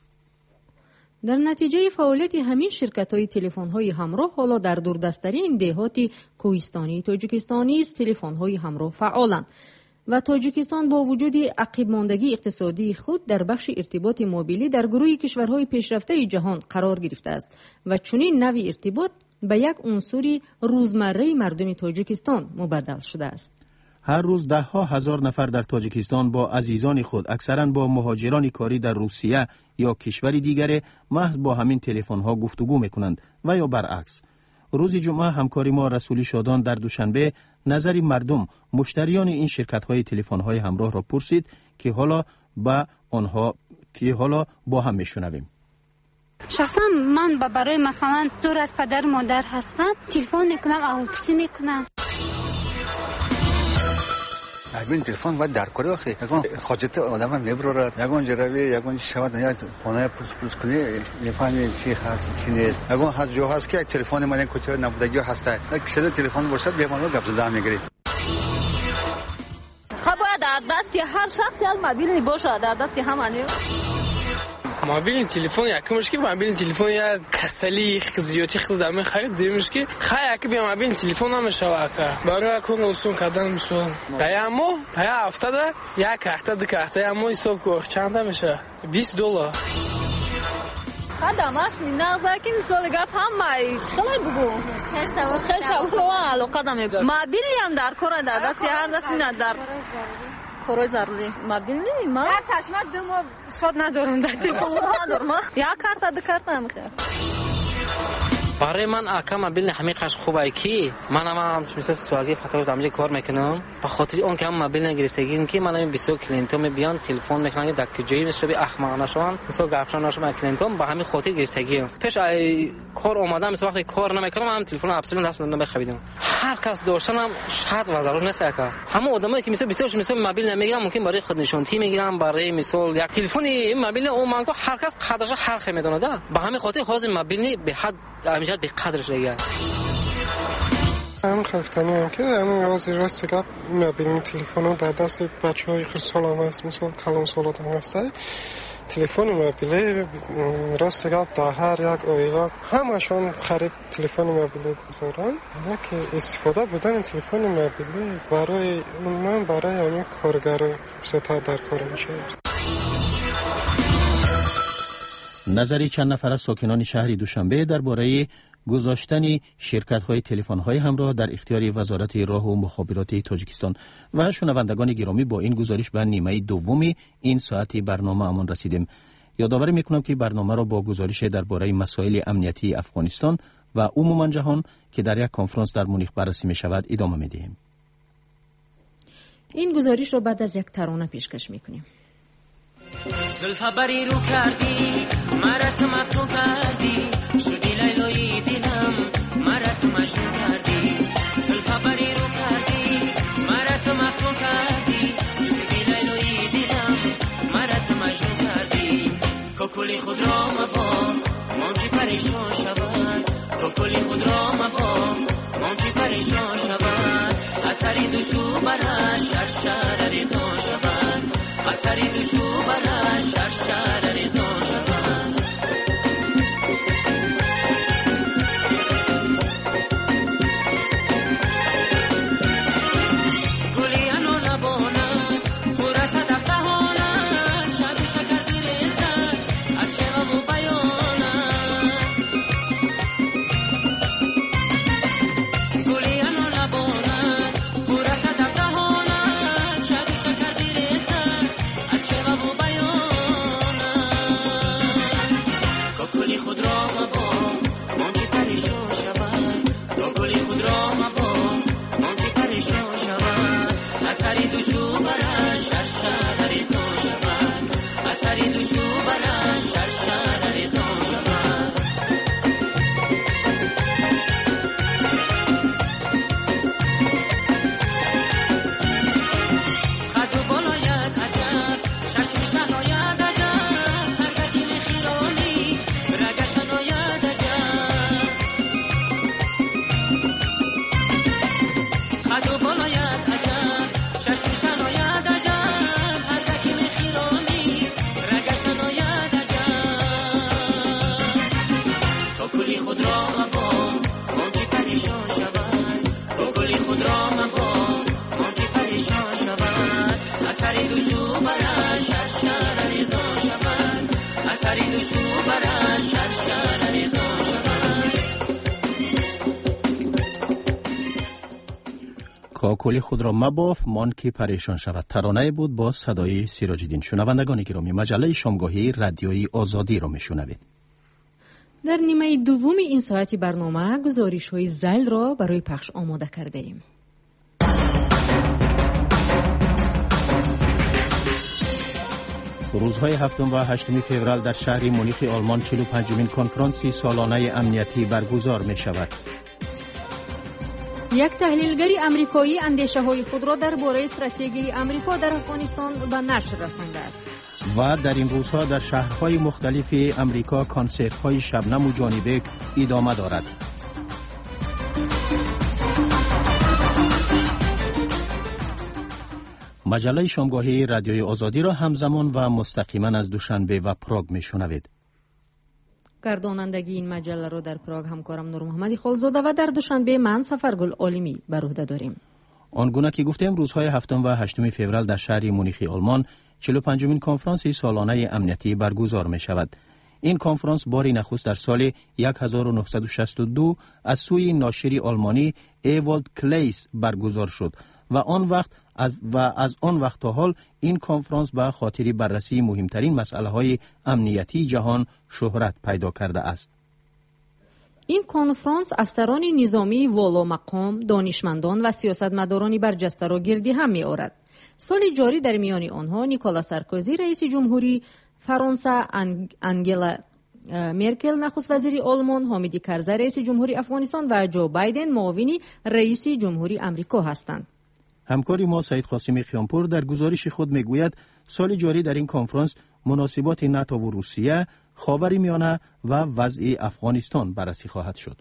در نتیجه فعالیت همین شرکت‌های تلفن‌های همراه حالا در دوردست‌ترین دهات کوهستانی تاجیکستان نیز تلفن‌های همراه فعالند و تاجیکستان با وجود عقب ماندگی اقتصادی خود در بخش ارتباط موبیلی در گروه کشورهای پیشرفته جهان قرار گرفته است و چنین نوع ارتباط به یک عنصر روزمره مردم تاجیکستان مبدل شده است. هر روز ده ها هزار نفر در تاجیکستان با عزیزان خود، اکثرا با مهاجران کاری در روسیه یا کشوری دیگر، محض با همین تلفن ها گفتگو میکنند و یا برعکس. روز جمعه همکاری ما رسولی شادان در دوشنبه نظر مردم مشتریان این شرکت های تلفن های همراه را پرسید که حالا با آنها که حالا با هم میشنویم. شخصا من برای مثلا دور از پدر مادر هستم، تلفن میکنم، اول پرسی میکنم. همین تلفن و در کاری آخه یکان خاجت آدم هم میبرورد، یکان جراوی یکان شود یا خانه پرس پرس کنی نفهمی چی هست چی نیست. یکان هست جو هست که تلفن من کوچه نبودگی هسته، کسی تلفن باشد به من گپ زدن میگیرید. خب باید دست دست هر شخصی از موبیل باشه در دست همانی. موبیل تلفن یک مشکی موبیل تلفن یا کسلی زیادی خود دامه خرید دیمش که خیلی که بیا موبیل تلفن نمیشه واکا برای کون اصول کردن میشه تایمو تای هفته ده یک هفته ده که تایمو حساب کو چند میشه بیست دلار قدمش نازه که مثال گفت همه چطوری بگو خیلی رو علاقه دارم موبیلی هم در کار در دست هر دستی ندار کارای ضروری موبیل نی ما یک تشمت دو ما شاد ندارم در تلفن ندارم یک کارت دو کارت نمیخوام برای من اکا موبیل همیشه خوبه کی من هم مثل سوالی فتره دامجی کار میکنم به خاطر اون که هم موبیل نگرفتگیم که من بیست کلینتون میبیان تلفن میکنن در کجایی مثل به احمقانه شون مثل گپشان نشون کلینتون به همین خاطر گرفتگیم پیش ای کار اومدم مثل وقتی کار نمیکنم هم تلفن اپسیلون دست میدم بخوابیدم هر کس داشتنم شرط و ضرور نیست اکا همه آدمایی که مثل بیست مثل موبیل نمیگیرن ممکن برای خود نشونتی میگیرن برای مثال یک تلفنی موبیل اون من هر کس قدرش هر خی میدونه ده به همین خاطر خاص موبیل به حد همیشه به قدرش دیگه هم خفتنیم که همین از راست گپ موبیل تلفن در دست بچهای خیلی سالم هست مثلا کلان سالات هم هسته تلفن موبیل راست گپ در هر یک اویلا همشون خرید تلفن موبیل دارن که استفاده بودن تلفن موبیل برای اون برای همین کارگر ستا در کار میشه. نظری چند نفر از ساکنان شهر دوشنبه درباره گذاشتن شرکت‌های تلفن‌های همراه در اختیار وزارت راه و مخابرات تاجیکستان و شنوندگان گرامی با این گزارش به نیمه دومی این ساعتی برنامه امان رسیدیم. یادآوری می‌کنم که برنامه را با گزارش درباره مسائل امنیتی افغانستان و عموما جهان که در یک کنفرانس در مونیخ بررسی می‌شود ادامه می‌دهیم. این گزارش را بعد از یک ترانه پیشکش می‌کنیم. زلفا بری رو کردی مرت مفتون کردی شدی لیلای دلم مرت مجنون کردی زلفا بری رو کردی مرت مفتون کردی شدی لیلای دلم مرت مجنون کردی کوکولی خود را مباف مانکی پریشان شود کوکولی خود را مباف مانکی پریشان شود اثری دوشو برش شرشر ریزان شود اثری دوشو برش شرشر ریزان شود گلی انو لبانن خورا صدف دهانن شد و شکر بیرزن از شغم و بیانن گلی انو لبانن خورا صدف دهانن شد و شکر بیرزن از شغم و بیانن کوکولی خود را مباف مانکی پریشان شود کوکولی خود را مباف مانکی پریشان شود اثری دوشو برش شرشر ریزان شود اثری دوشو برش شرشر ریزان شود خد و بالاید عجب چشمشن آید عجب هرگکی خیرانی رگشن آید عجب خد و بالاید عجب چشمشن آید عجب هرگکی خیرانی رگشن آید عجب کوکولی خود را مباف مانکی پریشان شود کوکولی خود را مباف مانکی پریشان شود اثری دوشو برش شرشر ریزان شود اثری دوشو برش شرشر ریزان شود کوکولی خود را مباف مانکی پریشان شود ترانه بود با صدای سیراج الدین. شنوندگان گرامی مجله شامگاهی رادیوی آزادی را میشنوید. در نیمه دوم این ساعتی برنامه گزارش های زل را برای پخش آماده کرده ایم. روزهای هفتم و هشتم فوریه در شهر مونیخ آلمان چهل و پنجمین کنفرانس سالانه امنیتی برگزار می شود. یک تحلیلگر امریکایی اندیشه های خود را درباره استراتژی امریکا در افغانستان به نشر رسانده است. و در این روزها در شهرهای مختلف امریکا کنسرت های شبنم و جانبه ادامه دارد. مجله شامگاهی رادیوی آزادی را همزمان و مستقیما از دوشنبه و پراگ میشنوید. گردانندگی این مجله را در پراگ همکارم نور محمدی خالزاده و در دوشنبه من سفرگل عالمی بر عهده داریم. آنگونه که گفتیم روزهای هفتم و هشتم فوریه در شهر مونیخ آلمان چهل و پنجمین کنفرانس سالانه امنیتی برگزار می شود. این کنفرانس باری نخست در سال هزار و نهصد و شصت و دو از سوی ناشری آلمانی ایوالد کلیس برگزار شد و آن وقت از و از آن وقت تا حال این کنفرانس به خاطر بررسی مهمترین مسائل امنیتی جهان شهرت پیدا کرده است. این کنفرانس افسران نظامی والا مقام، دانشمندان و سیاستمداران برجسته را گردی هم می آورد. سال جاری در میان آنها نیکولا سارکوزی رئیس جمهوری فرانسه، انگلا مرکل نخست وزیر آلمان، حامد کرزی رئیس جمهوری افغانستان و جو بایدن معاون رئیس جمهوری آمریکا هستند. همکاری ما سعید قاسمی خیامپور در گزارش خود میگوید سال جاری در این کنفرانس مناسبات ناتو و روسیه، خاورمیانه و وضع افغانستان بررسی خواهد شد.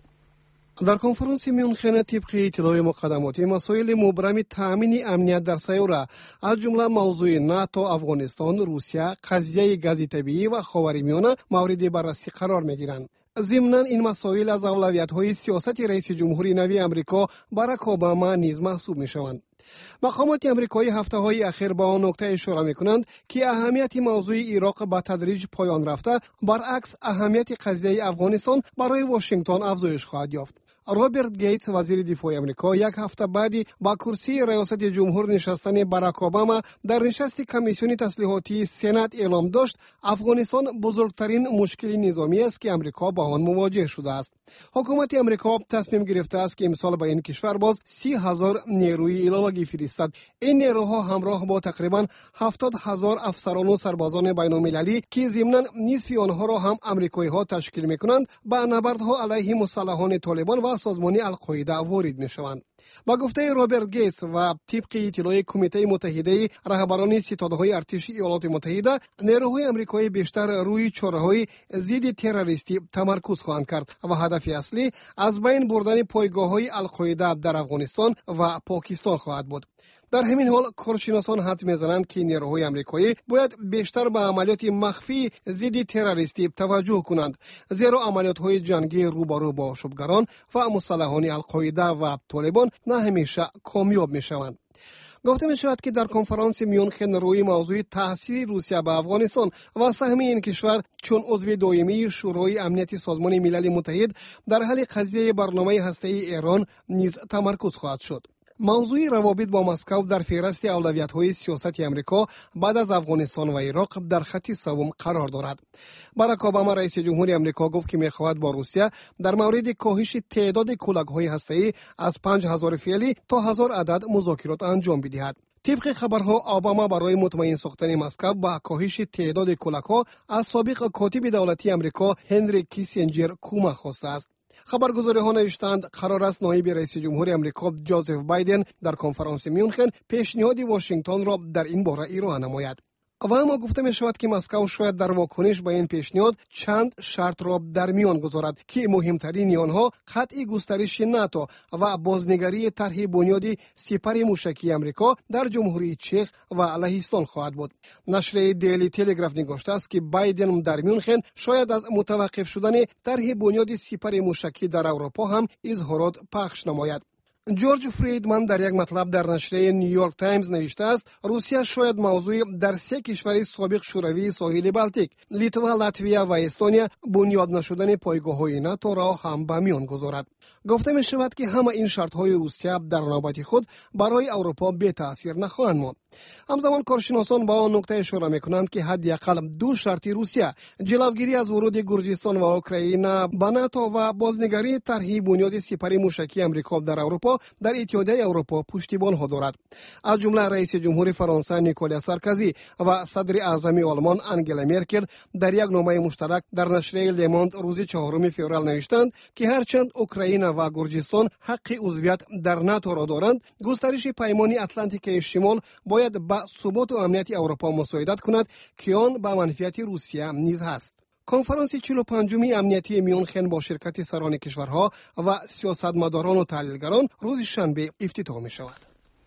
در کنفرانس میونخن طبق اطلاع مقدماتی مسائل مبرم تامین امنیت در سیاره از جمله موضوع ناتو، افغانستان، روسیه، قضیه گاز طبیعی و خاورمیانه مورد بررسی قرار میگیرند. ضمناً این مسائل از اولویت‌های سیاست رئیس جمهوری نوی آمریکا باراک اوباما نیز محسوب می‌شوند. مقامات آمریکایی هفته‌های اخیر با آن نکته اشاره می‌کنند که اهمیت موضوع عراق به تدریج پایان رفته، برعکس اهمیت قضیه افغانستان برای واشنگتن افزایش خواهد یافت. رابرت گیتس وزیر دفاع آمریکا یک هفته بعدی با کرسی ریاست جمهور نشستن باراک اوباما در نشست کمیسیون تسلیحاتی سنا اعلام داشت افغانستان بزرگترین مشکل نظامی است که آمریکا با آن مواجه شده است. حکومت آمریکا تصمیم گرفته است که امسال به این کشور باز سی هزار نیروی علاوگی فرستد. این نیروها همراه با تقریبا هفتاد هزار افسران و سربازان بین‌المللی که ضمناً نصف آنها را هم آمریکایی‌ها تشکیل می‌کنند با نبردها علیه مسلحان طالبان و سازمان القاعده وارد می‌شوند. با گفته رابرت گیتس و طبق اطلاع کمیته متحده رهبران ستادهای ارتش ایالات متحده، نیروهای آمریکایی بیشتر روی چاره‌های ضد تروریستی تمرکز خواهند کرد و هدف اصلی از بین بردن پایگاه‌های القاعده در افغانستان و پاکستان خواهد بود. در همین حال کارشناسان حد می‌زنند که نیروهای آمریکایی باید بیشتر به عملیات مخفی ضد تروریستی توجه کنند، زیرا عملیات‌های جنگی روبرو با آشوبگران و مسلحان القاعده و طالبان نه همیشه کامیاب می‌شوند. گفته می شود که در کنفرانس میونخن روی موضوع تاثیر روسیه به افغانستان و سهم این کشور چون عضو دائمی شورای امنیت سازمان ملل متحد در حل قضیه برنامه هسته‌ای ایران نیز تمرکز خواهد شد. موضوع روابط با مسکو در فهرست اولویت‌های سیاست آمریکا بعد از افغانستان و عراق در خط سوم قرار دارد. باراک اوباما رئیس جمهوری آمریکا گفت که می‌خواهد با روسیه در مورد کاهش تعداد کلاه‌های هسته‌ای از پنج هزار فعلی تا هزار عدد مذاکرات انجام بدهد. طبق خبرها اوباما برای مطمئن ساختن مسکو با کاهش تعداد کلاه‌ها از سابق کاتب دولتی آمریکا هنری کیسینجر کمک خواسته است. خبرگزاری ها نوشتند قرار است نایب رئیس جمهور آمریکا جوزف بایدن در کنفرانس میونخن پیشنهاد واشنگتن را در این باره ارائه نماید. و اما گفته می شود که مسکو شاید در واکنش به این پیشنهاد چند شرط را در میان گذارد که مهمترین آنها قطع گسترش ناتو و بازنگری طرح بنیادی سپر موشکی آمریکا در جمهوری چک و لهستان خواهد بود. نشر دیلی تلگراف نگاشته است که بایدن در میونخن شاید از متوقف شدن طرح بنیاد سپر موشکی در اروپا هم اظهارات پخش نماید. جورج فریدمن در یک مطلب در نشریه نیویورک تایمز نوشته است روسیه شاید موضوع در سه کشور سابق شوروی ساحل بالتیک، لیتوا، لاتویا و استونیا بنیاد نشدن پایگاه‌های ناتو را هم به میان گذارد. گفته می شود که همه این شرط‌های روسیه در نوبت خود برای اروپا بی تاثیر نخواهند ماند. همزمان کارشناسان با آن نکته اشاره می‌کنند که حداقل دو شرط روسیه، جلوگیری از ورود گرجستان و اوکراین به ناتو و بازنگری طرح بنیاد سپر موشکی آمریکا در اروپا در اتحادیه اروپا پشتیبان ها دارد. از جمله رئیس جمهور فرانسه نیکولا سارکوزی و صدر اعظم آلمان انگلا مرکل در یک نامه مشترک در نشریه لموند روز چهارم فوریه نوشتند که هرچند اوکراین و گرجستان حق عضویت در ناتو را دارند، گسترش پیمان اتلانتیک شمال باید با ثبات و امنیت اروپا مساعدت کند که آن به منفعت روسیه نیز هست. کنفرانس چهل و پنجمی امنیتی میونخن با شرکت سران کشورها و سیاستمداران و تحلیلگران روز شنبه افتتاح می شود.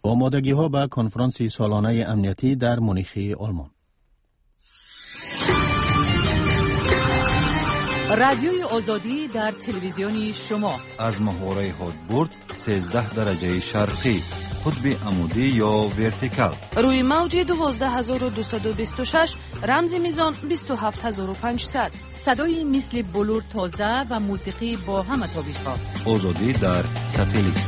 آمادگی ها به کنفرانس سالانه امنیتی در مونیخ آلمان. رادیوی آزادی در تلویزیونی شما از محوره هادبورد سیزده درجه شرقی، قطب عمودی یا ورتیکال، روی موج دوازده هزار و دویست و بیست و شش، رمز میزان بیست و هفت هزار و پانصد. صدای مثل بلور تازه و موسیقی با همه تابش‌ها. آزادی در ساتلیت.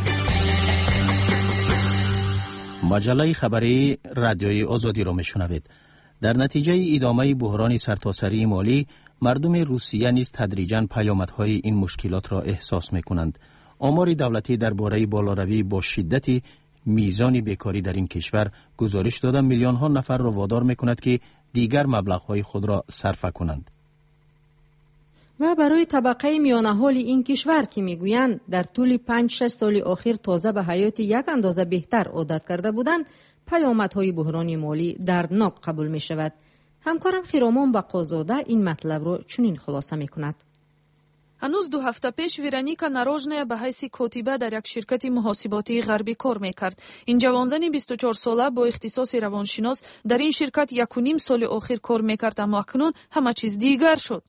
مجله خبری رادیوی آزادی را میشنوید. در نتیجه ادامه بحران سرتاسری مالی، مردم روسیه نیز تدریجاً پیامدهای این مشکلات را احساس می‌کنند. آمار دولتی درباره بالاروی با شدت میزان بیکاری در این کشور گزارش داده میلیون‌ها نفر را وادار می‌کند که دیگر مبلغ‌های خود را صرف کنند. و برای طبقه میانه حال این کشور که میگویند در طول پنج شش سال اخیر تازه به حیات یک اندازه بهتر عادت کرده بودند، پیامدهای بحران مالی دردناک قبول می شود. همکارم خیرامان بقازاده این مطلب را چنین خلاصه می کند. هنوز دو هفته پیش ویرانیکا ناروژنایا به حیث کاتیبه در یک شرکت محاسباتی غربی کار میکرد. این جوانزن بیست و چهار ساله با اختصاص روانشناس در این شرکت یک و نیم سال اخیر کار میکرد، اما اکنون همه چیز دیگر شد.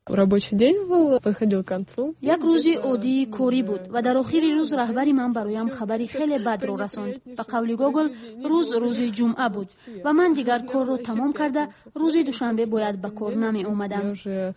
یک روزی عادی کاری بود و در آخر روز رهبری من برایم خبری خیلی بد رو رساند. به قول گوگل روز روز جمعه بود و من دیگر کار رو تمام کرده روز دوشنبه باید به کار نمی اومدم.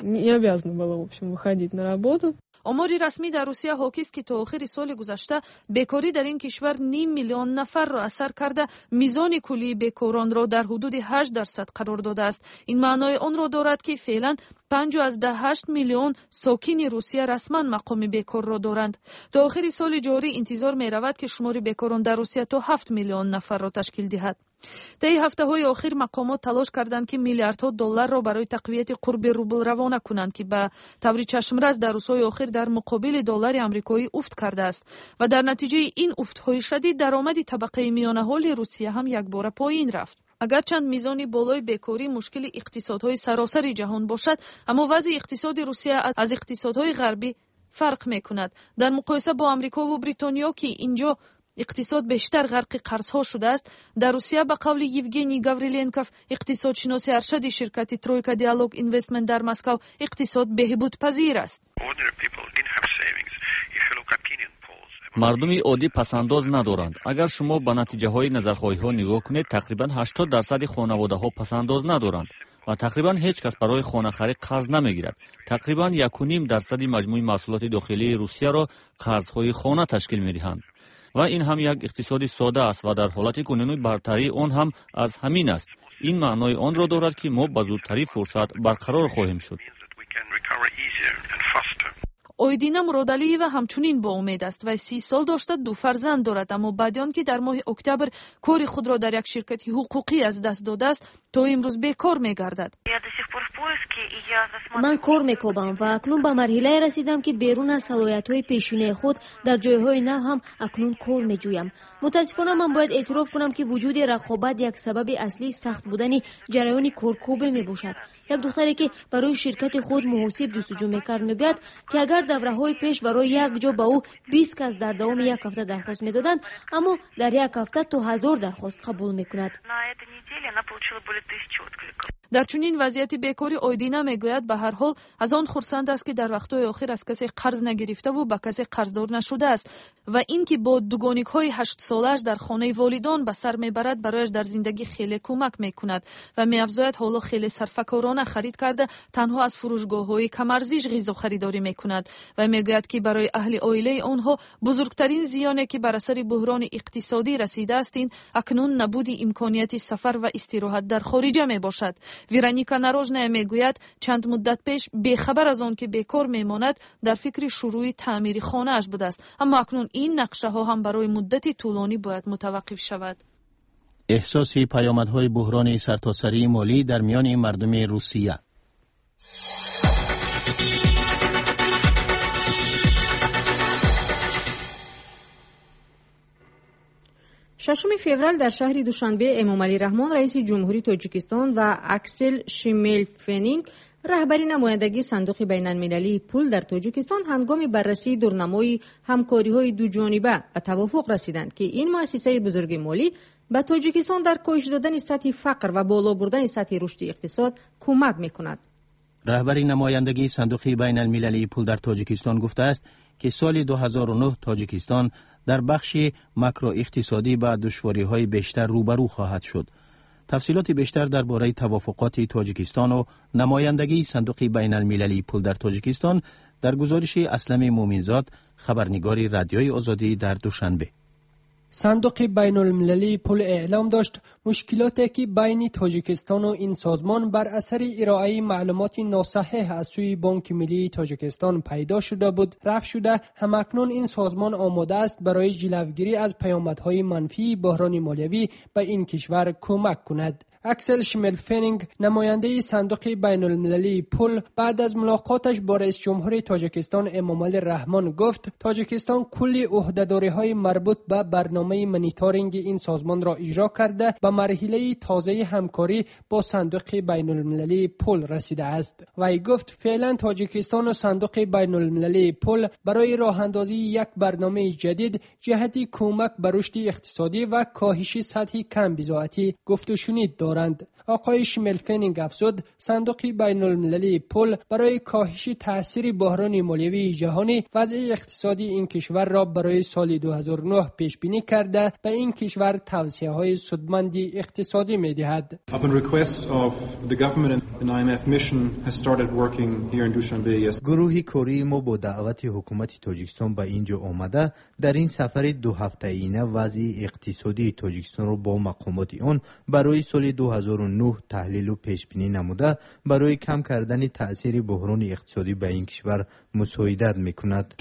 آماری رسمی در روسیه حاکی است که تا آخر سال گذشته بیکاری در این کشور نیم میلیون نفر را اثر کرده، میزان کلی بیکاران را در حدود هشت درصد قرار داده است. این معنای آن را دارد که فعلا پنج از ده هشت میلیون ساکن روسیه رسما مقام بیکار را دارند. تا آخر سال جاری انتظار می رود که شمار بیکاران در روسیه تا هفت میلیون نفر را تشکیل دهد. طی هفته‌های اخیر مقامات تلاش کردند که میلیاردها دلار را برای تقویت قرب روبل روانه کنند که به طور چشم‌رس در روزهای اخیر در مقابل دلار آمریکایی افت کرده است و در نتیجه این افت‌های شدید درآمد طبقه میانه حال روسیه هم یک بار پایین رفت. اگرچند میزان بالای بیکاری مشکل اقتصادهای سراسر جهان باشد، اما وضع اقتصاد روسیه از اقتصادهای غربی فرق می‌کند. در مقایسه با آمریکا و بریتانیا که اینجا اقتصاد بیشتر غرق قرض‌ها شده است، در روسیه به قول یوگنی گاوریلنکوف، اقتصادشناس ارشد شرکت ترویکا دیالوگ اینوستمنت در مسکو، اقتصاد بهبود پذیر است. مردم عادی پسنداز ندارند. اگر شما به نتیجه های نظرخواهی ها نگاه کنید، تقریبا هشتاد درصد خانواده ها پسنداز ندارند و تقریبا هیچ کس برای خانه خرید قرض نمیگیرد. تقریبا یک و نیم درصد مجموع محصولات داخلی روسیه را قرضهای خانه تشکیل می‌دهند. و این هم یک اقتصادی ساده است و در حالت کنونی برتری آن هم از همین است. این معنای آن را دارد که ما به زودتری فرصت برقرار خواهیم شد. اویدینا مرادعلیوه همچنین با امید است و سی سال داشته، دو فرزند دارد، اما بعد آن که در ماه اکتبر کار خود را در یک شرکت حقوقی از دست داده است تا امروز بیکار می‌گردد. من کار می‌کنم و اکنون به مرحله رسیدم که بیرون از صلاحیت‌های پیشینه خود در جای‌های نو هم اکنون کار می‌جویم. متاسفانه من باید اعتراف کنم که وجود رقابت یک سبب اصلی سخت بودن جریان کارکوبی میباشد. یک دختری که برای شرکت خود محاسب جستجو می‌کرد میگوید که اگر دوره‌های پیش برای یک جا به او بیست کس در دوام یک هفته درخواست می‌دادند، اما در یک هفته تا هزار درخواست قبول می‌کند. در چنین وضعیت بیکاری اویدینا میگوید به هر حال از آن خرسند است که در وقت‌های اخیر از کسی قرض نگرفته و به کسی قرضدار نشده است و اینکه با دوگانیک‌های هشت سالش در خانه والدان به سر میبرد برایش در زندگی خیلی کمک میکند و می‌افزاید حالا خیلی صرفه‌کارانه خرید کرده تنها از فروشگاه‌های کم ارزش غذا خریداری میکند و میگوید که برای اهل عائله آنها بزرگترین زیانی که بر اثر بحران اقتصادی رسیده است این اکنون نبود امکانیت سفر و استراحت در خارج میباشد. ویرانیکا ناروژنایا میگوید چند مدت پیش بیخبر از آن که بیکار میماند در فکر شروع تعمیر خانه اش بوده است، اما اکنون این نقشه ها هم برای مدتی طولانی باید متوقف شود. احساس پیامدهای بحران سرتاسری مالی در میان مردم روسیه. ششم فوریه در شهر دوشنبه امامعلی رحمان رئیس جمهوری تاجیکستان و اکسل شیملفنینگ رهبری نمایندگی صندوق بین المللی پول در تاجیکستان هنگام بررسی دورنمای همکاری‌های دو جانبه به توافق رسیدند که این مؤسسه بزرگ مالی به تاجیکستان در کاهش دادن سطح فقر و بالا بردن سطح رشد اقتصاد کمک می‌کند. رهبری نمایندگی صندوق بین المللی پول در تاجیکستان گفته است که سال دو هزار و نه تاجیکستان در بخش ماکرو اقتصادی با دشواری‌های بیشتر روبرو خواهد شد. تفصیلات بیشتر درباره توافقات تاجیکستان و نمایندگی صندوق بین المللی پول در تاجیکستان در گزارش اسلم مومنزاد، خبرنگار رادیوی آزادی در دوشنبه. صندوق بین المللی پول اعلام داشت مشکلاتی که بین تاجیکستان و این سازمان بر اثر ارائه معلومات ناصحیح از سوی بانک ملی تاجیکستان پیدا شده بود رفع شده. همکنون این سازمان آماده است برای جلوگیری از پیامدهای منفی بحران مالیوی به این کشور کمک کند. اکسل شملفنینگ نماینده صندوق بین المللی پول بعد از ملاقاتش با رئیس جمهور تاجیکستان امامعلی رحمان گفت تاجیکستان کلی عهده‌داری‌های مربوط به برنامه مانیتورینگ این سازمان را اجرا کرده به مرحله تازه همکاری با صندوق بین المللی پول رسیده است. وی گفت فعلا تاجیکستان و صندوق بین المللی پول برای راه اندازی یک برنامه جدید جهتی کمک به رشد اقتصادی و کاهش سطح کم بضاعتی گفت و شنید دارند. آقای شملفنینگ افزود صندوق بین المللی پول برای کاهش تاثیر بحران مالیوی جهانی وضع اقتصادی این کشور را برای سال دو هزار و نه پیش بینی کرده به این کشور توصیه‌های سودمندی اقتصادی می‌دهد. گروه کوری ما با دعوت حکومت تاجیکستان به اینجا آمده در این سفر دو هفته‌ایانه وضع اقتصادی تاجیکستان را با مقامات آن برای سال دو هزار و نه تحلیل و پیش بینی نموده برای کم کردن تأثیر بحران اقتصادی به این کشور مساعدت می‌کند.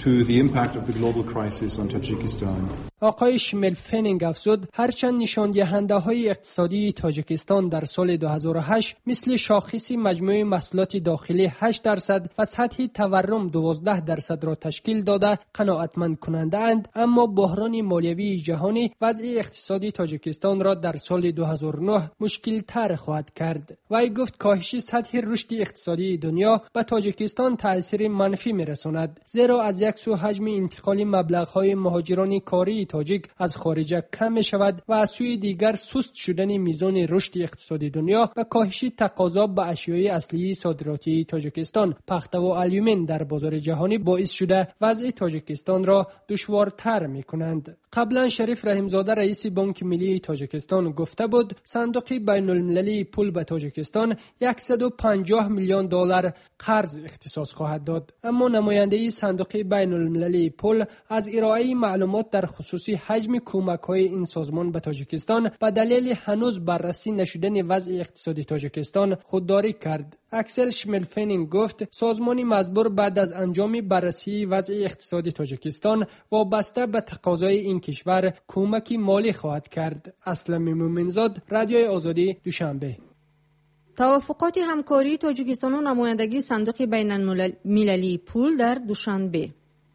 آقای شملفنینگ افزود هرچند نشان دهنده‌های اقتصادی تاجیکستان در سال دو هزار و هشت مثل شاخص مجموع محصولات داخلی هشت درصد و سطح تورم دوازده درصد را تشکیل داده قناعتمند کننده اند، اما بحران مالیوی جهانی وضع اقتصادی تاجیکستان را در سال دو هزار و نه مشکل تر خواهد کرد. وی گفت کاهش سطح رشد اقتصادی دنیا به تاجیکستان تأثیر منفی می‌رساند، زیرا از یک سو حجم انتقال مبلغ‌های مهاجران کاری تاجیک از خارج کم می‌شود و از سوی دیگر سست شدن میزان رشد اقتصادی دنیا و کاهش تقاضا به اشیای اصلی صادراتی تاجیکستان پخته و آلومین در بازار جهانی باعث شده وضع تاجیکستان را دشوارتر می‌کنند. قبلا شریف رحیمزاده رئیس بانک ملی تاجیکستان گفته بود صندوق بین المللی پول به تاجیکستان صد و پنجاه میلیون دلار قرض اختصاص خواهد داد، اما نماینده صندوق بین المللی پول از ارائه معلومات در خصوص حجم کمک‌های این سازمان به تاجیکستان به دلیل هنوز بررسی نشدن وضع اقتصادی تاجیکستان خودداری کرد. اکسل شملفنینگ گفت سازمان مزبور بعد از انجام بررسی وضع اقتصادی تاجیکستان وابسته به تقاضای این کشور کمک مالی خواهد کرد. اسلم مومنزاد، رادیوی آزادی، دوشنبه. توافقات همکاری تاجیکستان و نمایندگی صندوق بین المللی پول در دوشنبه.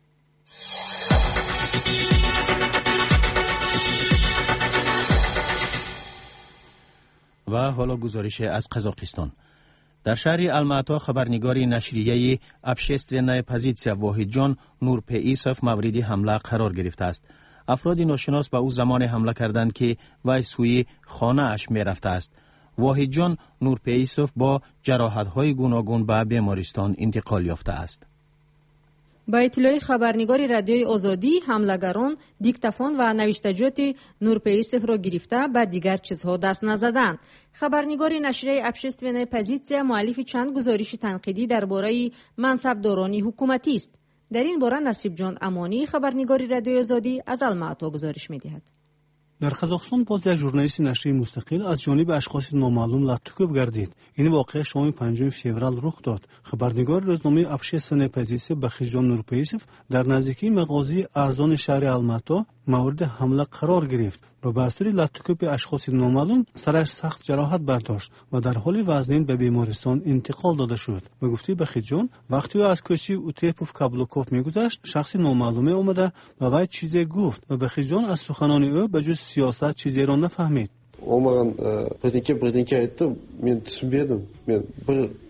و حالا گزارش از قزاقستان. در شهر الماتا خبرنگار نشریه общественная позиция واحدجان نور پیسوف مورد حمله قرار گرفته است. افراد ناشناس به او زمان حمله کردند که وی سوی خانه اش می رفته است. واحدجان نور پیسوف با جراحت‌های گوناگون به بیمارستان انتقال یافته است. با اطلاع خبرنگار رادیوی آزادی، حملگران دیکتافون و نوشتجات نورپیسوف را گرفته به دیگر چیزها دست نزدند. خبرنگار نشریه общественная позиция مؤلف چند گزارش تنقیدی درباره منصبداران حکومتی است. در این باره نصیب جان امانی خبرنگار رادیوی آزادی از الماتا گزارش می‌دهد. در قزاقستان باز یک ژورنالیست نشریه مستقل از جانب اشخاص نامعلوم لطکوب گردید. این واقعه شام پنجم فوریه رخ داد. خبرنگار روزنامه общественная позиция بخشجان نورپیسوف در نزدیکی مغازه ارزان شهر الماتا مورد حمله قرار گرفت و به اثر لطکوب اشخاص نامعلوم سرش سخت جراحت برداشت و در حال وزنین به بیمارستان انتقال داده شد. به گفته بخشجان وقتی او از کوچه اوتپوف کابلوکوف میگذشت شخص نامعلومه آمده و وی چیزی گفت و بخشجان از سخنان او به جز سیاست چیزی را نفهمید. Ол маған бірдеңке бірдеңке айтты, мен түсінбедім. Мен бір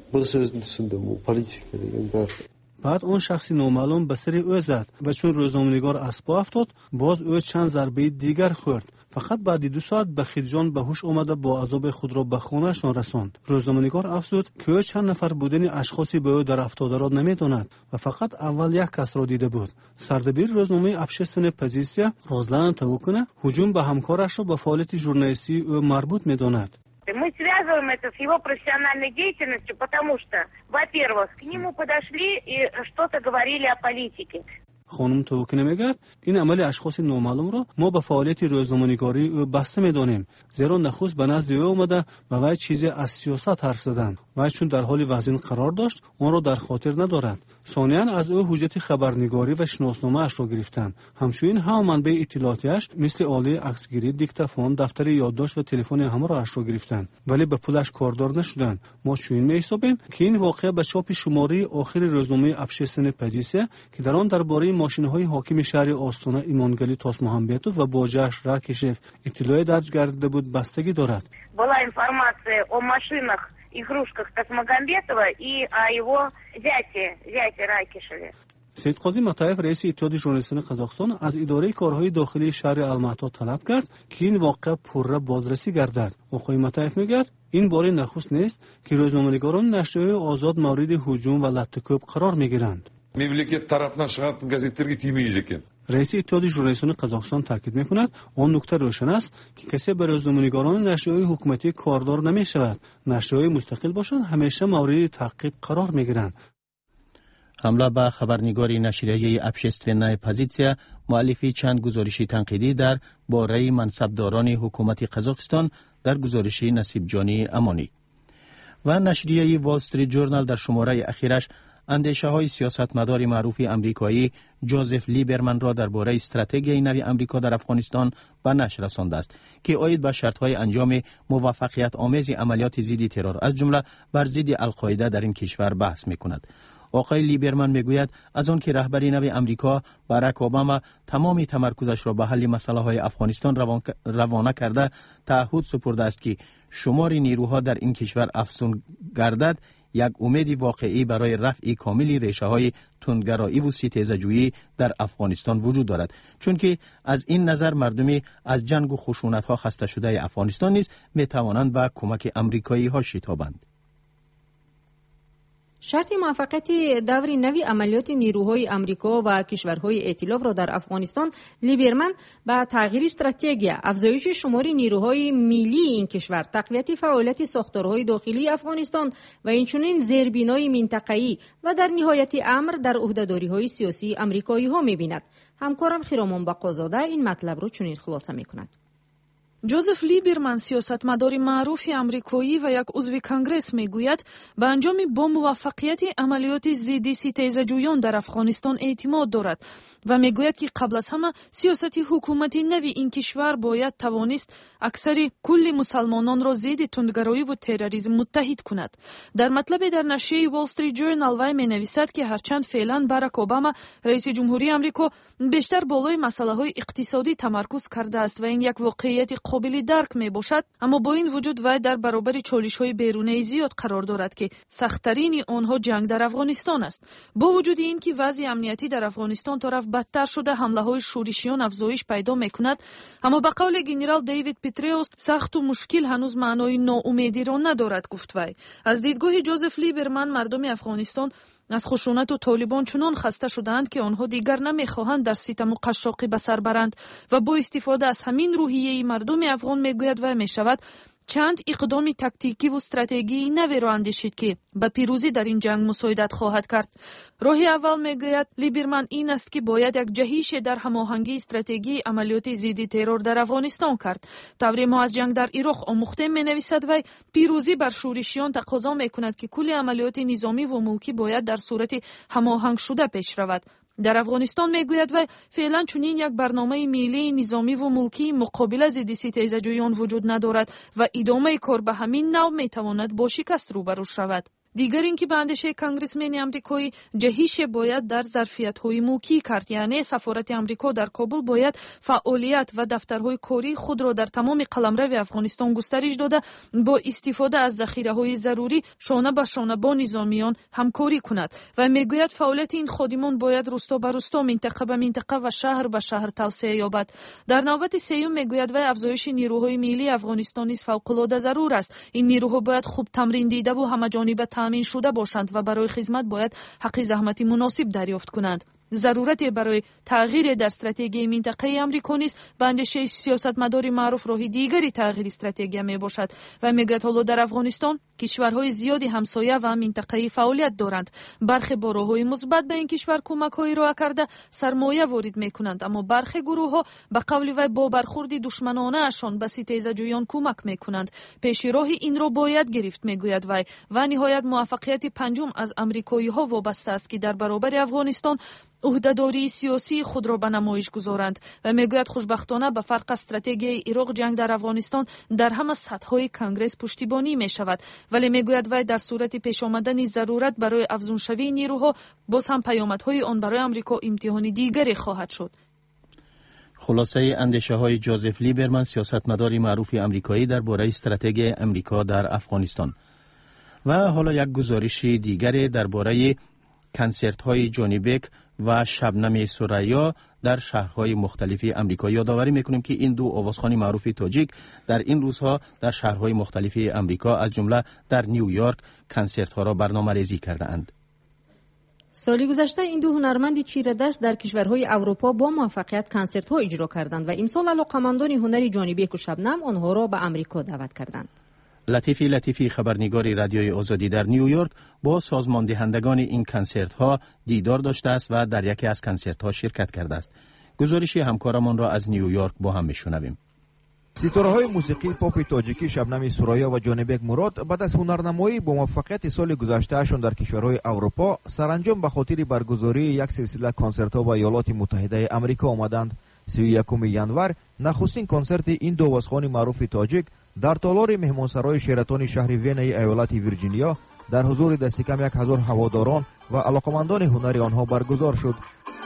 بعد اون شخصی نامعلوم به سر او زد و چون روزنامه‌نگار از پا افتاد باز او چند ضربه دیگر خورد. فقط بعد دو ساعت بخیرجان به هوش آمده با عذاب خود را به خانه‌شان رساند. روزنامه‌نگار افزود که او چند نفر بودن اشخاصی به او در افتاده را نمی‌داند و فقط اول یک کس را دیده بود. سردبیر روزنامه общественная позиция Розлана Таукина هجوم به همکارش را به فعالیت ژورنالیستی او مربوط می‌داند. Мы связываем это с его профессиональной деятельностью, потому что, во-первых, к нему подошли и что-то говорили о политике. خانم توکینه میگه این عمل اشخاص نامعلوم را ما به فعالیت روزنامه‌نگاری او بسته می‌دانیم، زیرا نخست به نزد او آمده و وی چیزی از سیاست حرف زدند و چون در حال وزین قرار داشت آن را در خاطر ندارد. ثانیاً از او حجت خبرنگاری و شناسنامه اش را گرفتند. همچنین هم منبع اطلاعاتیش مثل آله عکسگیری، دیکتافون، دفتر یادداشت و تلفن همراهش را گرفتند ولی به پولش کاردار نشدند. ما چنین می‌حسابیم که این واقعه به چاپ شماره آخر روزنامه общественная позиция که در آن درباره ماشین‌های حاکم شهر آستانه ایمانگلی تاسمحمبетов و باجه‌اش Ракишев اطلاع درج کرده بود بستگی دارد. Была информация о машинах, игрушках Тасмагамбетова и о его зяте, зяте Ракишеве. سید قاضی مطایف رئیس اتحاد ژورنالیستان قزاقستان از اداره کارهای داخلی شهر المهتا طلب کرد که این واقعه پرره بازرسی گردد. آقای مطایف میگه این بار نخست نیست که روزنامه‌نگاران نشریه‌های آزاد مورد هجوم و لطکوب قرار میگیرند. مملکت طرفdan шығатын газеттерге тимейді екен. رئیس اتحاد ژورنالیستان قزاقستان تاکید میکند آن نکته روشن است که کسی به روزنامه‌نگاران نشریه‌های حکومتی کاردار نمیشود. نشریه‌های مستقل باشند همیشه مورد تعقیب قرار میگیرند. حمله به خبرنگاری نشریه общественная позиция مؤلفی چند گزارشی تنقیدی در باره منصبداران حکومت قزاقستان در گزارشی نصیب جانی امانی و نشریه وال استریت جورنال در شماره اخیرش اندیشه های سیاستمدار معروف امریکایی جوزف لیبرمن را درباره استراتژی نوی امریکا در افغانستان به نشر رسانده است که عاید به شرط های انجام موفقیت آمیز عملیات ضد ترور از جمله بر ضد القاعده در این کشور بحث می‌کند. آقای لیبرمن میگوید از آن که رهبری نوی امریکا باراک اوباما تمام تمرکزش را به حل مسئله های افغانستان روان... روانه کرده تعهد سپرده است که شمار نیروها در این کشور افزون گردد، یک امید واقعی برای رفع کاملی ریشه های تندگرایی و ستیزجویی در افغانستان وجود دارد، چون که از این نظر مردمی از جنگ و خشونت ها خسته شده افغانستان نیز می توانند به کمک امریکایی ها شتابند. شرط موفقیت دور نوی عملیات نیروهای امریکا و کشورهای ائتلاف را در افغانستان لیبرمن به تغییر استراتژی، افزایش شمار نیروهای ملی این کشور، تقویت فعالیت ساختارهای داخلی افغانستان و اینچنین زیربنای منطقه‌ای و در نهایت امر در عهده‌داری‌های سیاسی امریکایی ها می‌بیند. همکارم خیرامان بقازاده این مطلب را چنین خلاصه می‌کند. جوزف لیبرمن سیاستمدار معروف امریکایی و یک عضو کنگرس میگوید به انجام با موفقیت عملیات ضد ستیزجویان در افغانستان اعتماد دارد و میگوید که قبل از همه سیاست حکومت نوی این کشور باید توانست اکثر کل مسلمانان را ضد تندگرایی و تروریسم متحد کند. در مطلب در نشریه وال استریت جورنال وی مینویسد که هرچند فعلا باراک اوباما رئیس جمهوری آمریکا بیشتر بالای مسائل اقتصادی تمرکز کرده است و این یک واقعیت قابل درک می باشد، اما با این وجود وی در برابر چالش های بیرونی زیاد قرار دارد که سخت‌ترین آنها جنگ در افغانستان است. با وجود این که وضع امنیتی در افغانستان طرف بدتر شده، حمله های شورشیان افزایش پیدا می کند، اما به قول گنرال دیوید پتریوس سخت و مشکل هنوز معنای ناامیدی را ندارد. گفت وی از دیدگاه جوزف لیبرمن مردم افغانستان از خشونت و طالبان چنان خسته شدند که آنها دیگر نمیخواهند در ستم و قشاقی به سر برند و با استفاده از همین روحیه مردم افغان میگوید و میشود چند اقدام تاکتیکی و استراتژی نوی را اندیشید که به پیروزی در این جنگ مساعدت خواهد کرد. راه اول میگوید لیبرمن این است که باید یک جهش در هماهنگی استراتژی عملیات ضد ترور در افغانستان کرد. طوری ما از جنگ در عراق آموخته مینویسد و پیروزی بر شورشیان تقاضا میکند که کل عملیات نظامی و ملکی باید در صورت هماهنگ شده پیش رود. در افغانستان میگوید و فعلا چنین یک برنامه ملی نظامی و ملکی مقابل ضد ستیزجویان وجود ندارد و ادامه کار به همین نوع میتواند با شکست روبرو شود. дигар ин ки ба андешаи конгрессмени амрикоӣ ҷаҳише бояд дар зарфиятҳои мулкӣ кард, яъне сафорати амрико дар Кобул бояд фаъолият ва дафтарҳои кории худро дар тамоми қаламрави Афғонистон густариш дода бо истифода аз захираҳои зарурӣ шона ба шона бо низомиён ҳамкорӣ кунад. Ва мегӯяд фаъолияти ин ходимон бояд рӯсто ба рӯсто, минтақа ба минтақа ва шаҳр ба шаҳр тавсея ёбад. дар навбати сеюм мегӯяд вай афзоиши нирӯҳои миллии Афғонистон низ фавқулода зарур аст. ин нирӯҳо бояд хуб тамрин дидаву ҳамаҷониба таъмин шуда бошанд ва барои хизмат бояд ҳаққи заҳмати муносиб дарёфт кунанд. зарурате барои тағйире дар стратегияи минтақаи амрико низ ба андешаи сиёсатмадори маъруф роҳи дигари тағйири стратегия мебошад. ва мегӯяд ҳоло дар Афғонистон кишварҳои зиёди ҳамсоя ва минтақаӣ фаъолият доранд. бархе бо роҳҳои мусбат ба ин кишвар кӯмакҳои ироа карда сармоя ворид мекунанд, аммо бархе гурӯҳҳо ба қавли вай бо бархурди душманонаашон ба ситезаҷӯён кӯмак мекунанд. пеши роҳи инро бояд гирифт, мегӯяд вай. ва ниҳоят муваффақияти панҷум аз амрикоиҳо вобаста аст ки дар баробари Афғонистон уҳдадории сиёсии худро ба намоиш гузоранд. ва мегӯяд хушбахтона ба фарқ аз стратегияи Ироқ ҷанг дар Афғонистон дар ҳама сатҳҳои конгресс пуштибонӣ мешавад. вале мегӯяд вай дар сурати пешомадани зарурат барои афзуншавии нирӯҳо боз ҳам паёмадҳои он барои амрико имтиҳони дигаре хоҳад шуд. خلاصه اندیشه های جوزف لیبرمن سیاستمدار معروف آمریکایی درباره استراتژی آمریکا در افغانستان. و حالا یک گزارش دیگری درباره کنسرت های جانی بک و شبنم ثریا در شهرهای مختلف آمریکا. یادآوری میکنیم که این دو آوازخوان معروف تاجیک در این روزها در شهرهای مختلف آمریکا از جمله در نیویورک کنسرت ها را برنامه‌ریزی کرده اند. سالی گذشته این دو هنرمند چیره دست در کشورهای اروپا با موفقیت کنسرت ها اجرا کردند و امسال علاقمندان هنری جانی بک و شبنم آنها را به آمریکا دعوت کردند. لطیفی لطیفی خبرنگار رادیوی آزادی در نیویورک با سازمان دهندگان این کنسرت ها دیدار داشته است و در یکی از کنسرت ها شرکت کرده است. گزارش همکارمان را از نیویورک با هم میشنویم. ستاره‌های موسیقی پاپ تاجیکی شبنم ثریا و جانی بک مراد بعد از هنرنمایی با موفقیت سال گذشته‌شان در کشورهای اروپا سرانجام به خاطر برگزاری یک سلسله کنسرت‌ها به ایالات متحده آمریکا آمدند. سی و یکم ژانویه نخستین کنسرت این دو آوازخوان معروف تاجیک در تالار مهمانسرای شراتون شهر وینای ایالت ویرجینیا در حضور دست کم یک هزار هواداران و علاقمندان هنری آنها برگزار شد.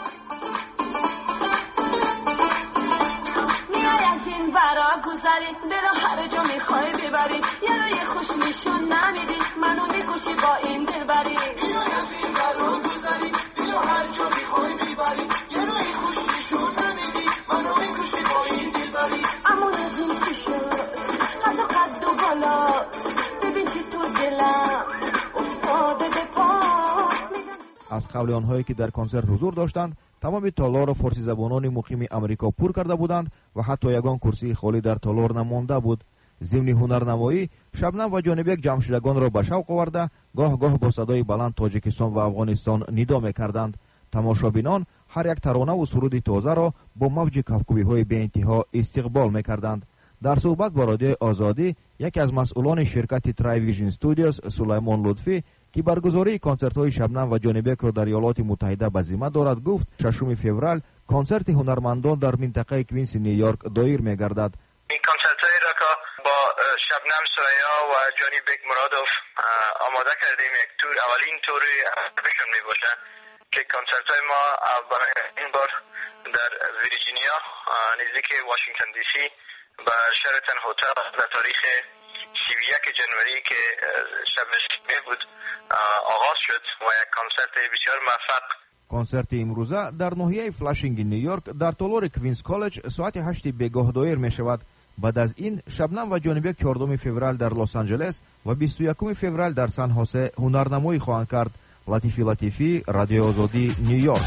از قبل آنهایی که در کنسرت حضور داشتند تمام تالار فارسی زبانان مقیم امریکا پر کرده بودند و حتی یگان کرسی خالی در تالار نمانده بود. ضمن هنرنمایی شبنم و جانی بک جمع شدگان را به شوق آورده گاه گاه با صدای بلند تاجیکستان و افغانستان ندا می‌کردند. تماشابینان هر یک ترانه و سرود تازه را با موج کفکوبی‌های بی انتها استقبال می‌کردند. در صحبت با رادیو آزادی یکی از مسئولان شرکت ترایویژن استودیوز سلیمان لطفی که برگزاری کنسرت‌های شبنم و جانی بک را در ایالات متحده به ذمه دارد گفت ششم فوریه کنسرت هنرمندان در منطقه کوینز نیویورک دایر می‌گردد. این کنسرت‌هایی را که با شبنم ثریا و جانی بک مرادوف آماده کردیم یک تور اولین توری بشون میباشه که کنسرت‌های ما این بار در ویرجینیا نزدیک واشنگتن دی سی و شراتون هتل در تاریخ سی و یک ژانویه که شبش می بود آغاز شد و یک کنسرت بسیار موفق. کنسرت امروزه در ناحیه فلاشینگ نیویورک در تالار کوینز کالج ساعت هشت بگاه دایر می شود. بعد از این شبنم و جانی بک چهاردهم فوریه در لس آنجلس و بیست و یکم فوریه در سن خوسه هنرنمایی خواهند کرد. لطیفی لطیفی رادیو آزادی نیویورک.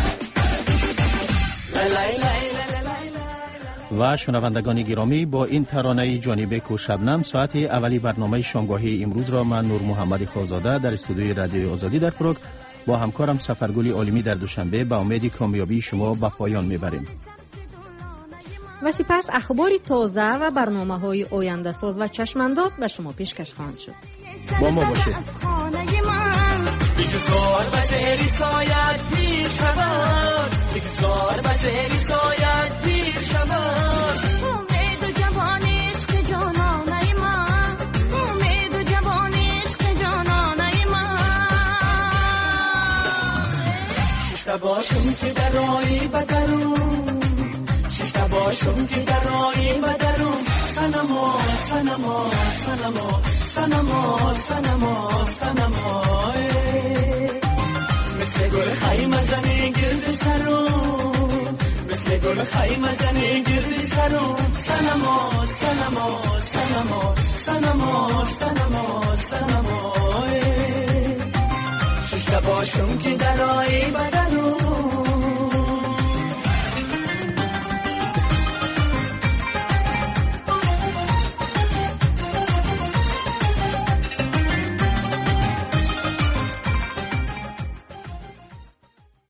و شنوندگان گرامی با این ترانه جانی بک و شبنم ساعت اولی برنامه شامگاهی امروز را من نور محمد خوزاده در استودیوی رادیو آزادی در پروگ با همکارم سفرگلی عالمی در دوشنبه با امید کامیابی شما به پایان میبریم. و سپس اخبار تازه و برنامه های آینده ساز و چشمانداز به شما پیشکش خواهند شد. با ما باشید. بگذار بزری سایت پیر شود، بگذار بزری سایت پیر شود. امید و جوان عشق جانانه من، امید و جوان عشق جانانه من. ششتا باشم که در آیی بدرون ششتا باشم که در آیی بدرون سنما سنما سنما سنما سنما سنما مثل گل خیمه زنی گرد سرون مثل گل خیمه زنی گرد سرون سنما سنما سنما سنما سنما سنما ششتا باشم که در آیی بدرون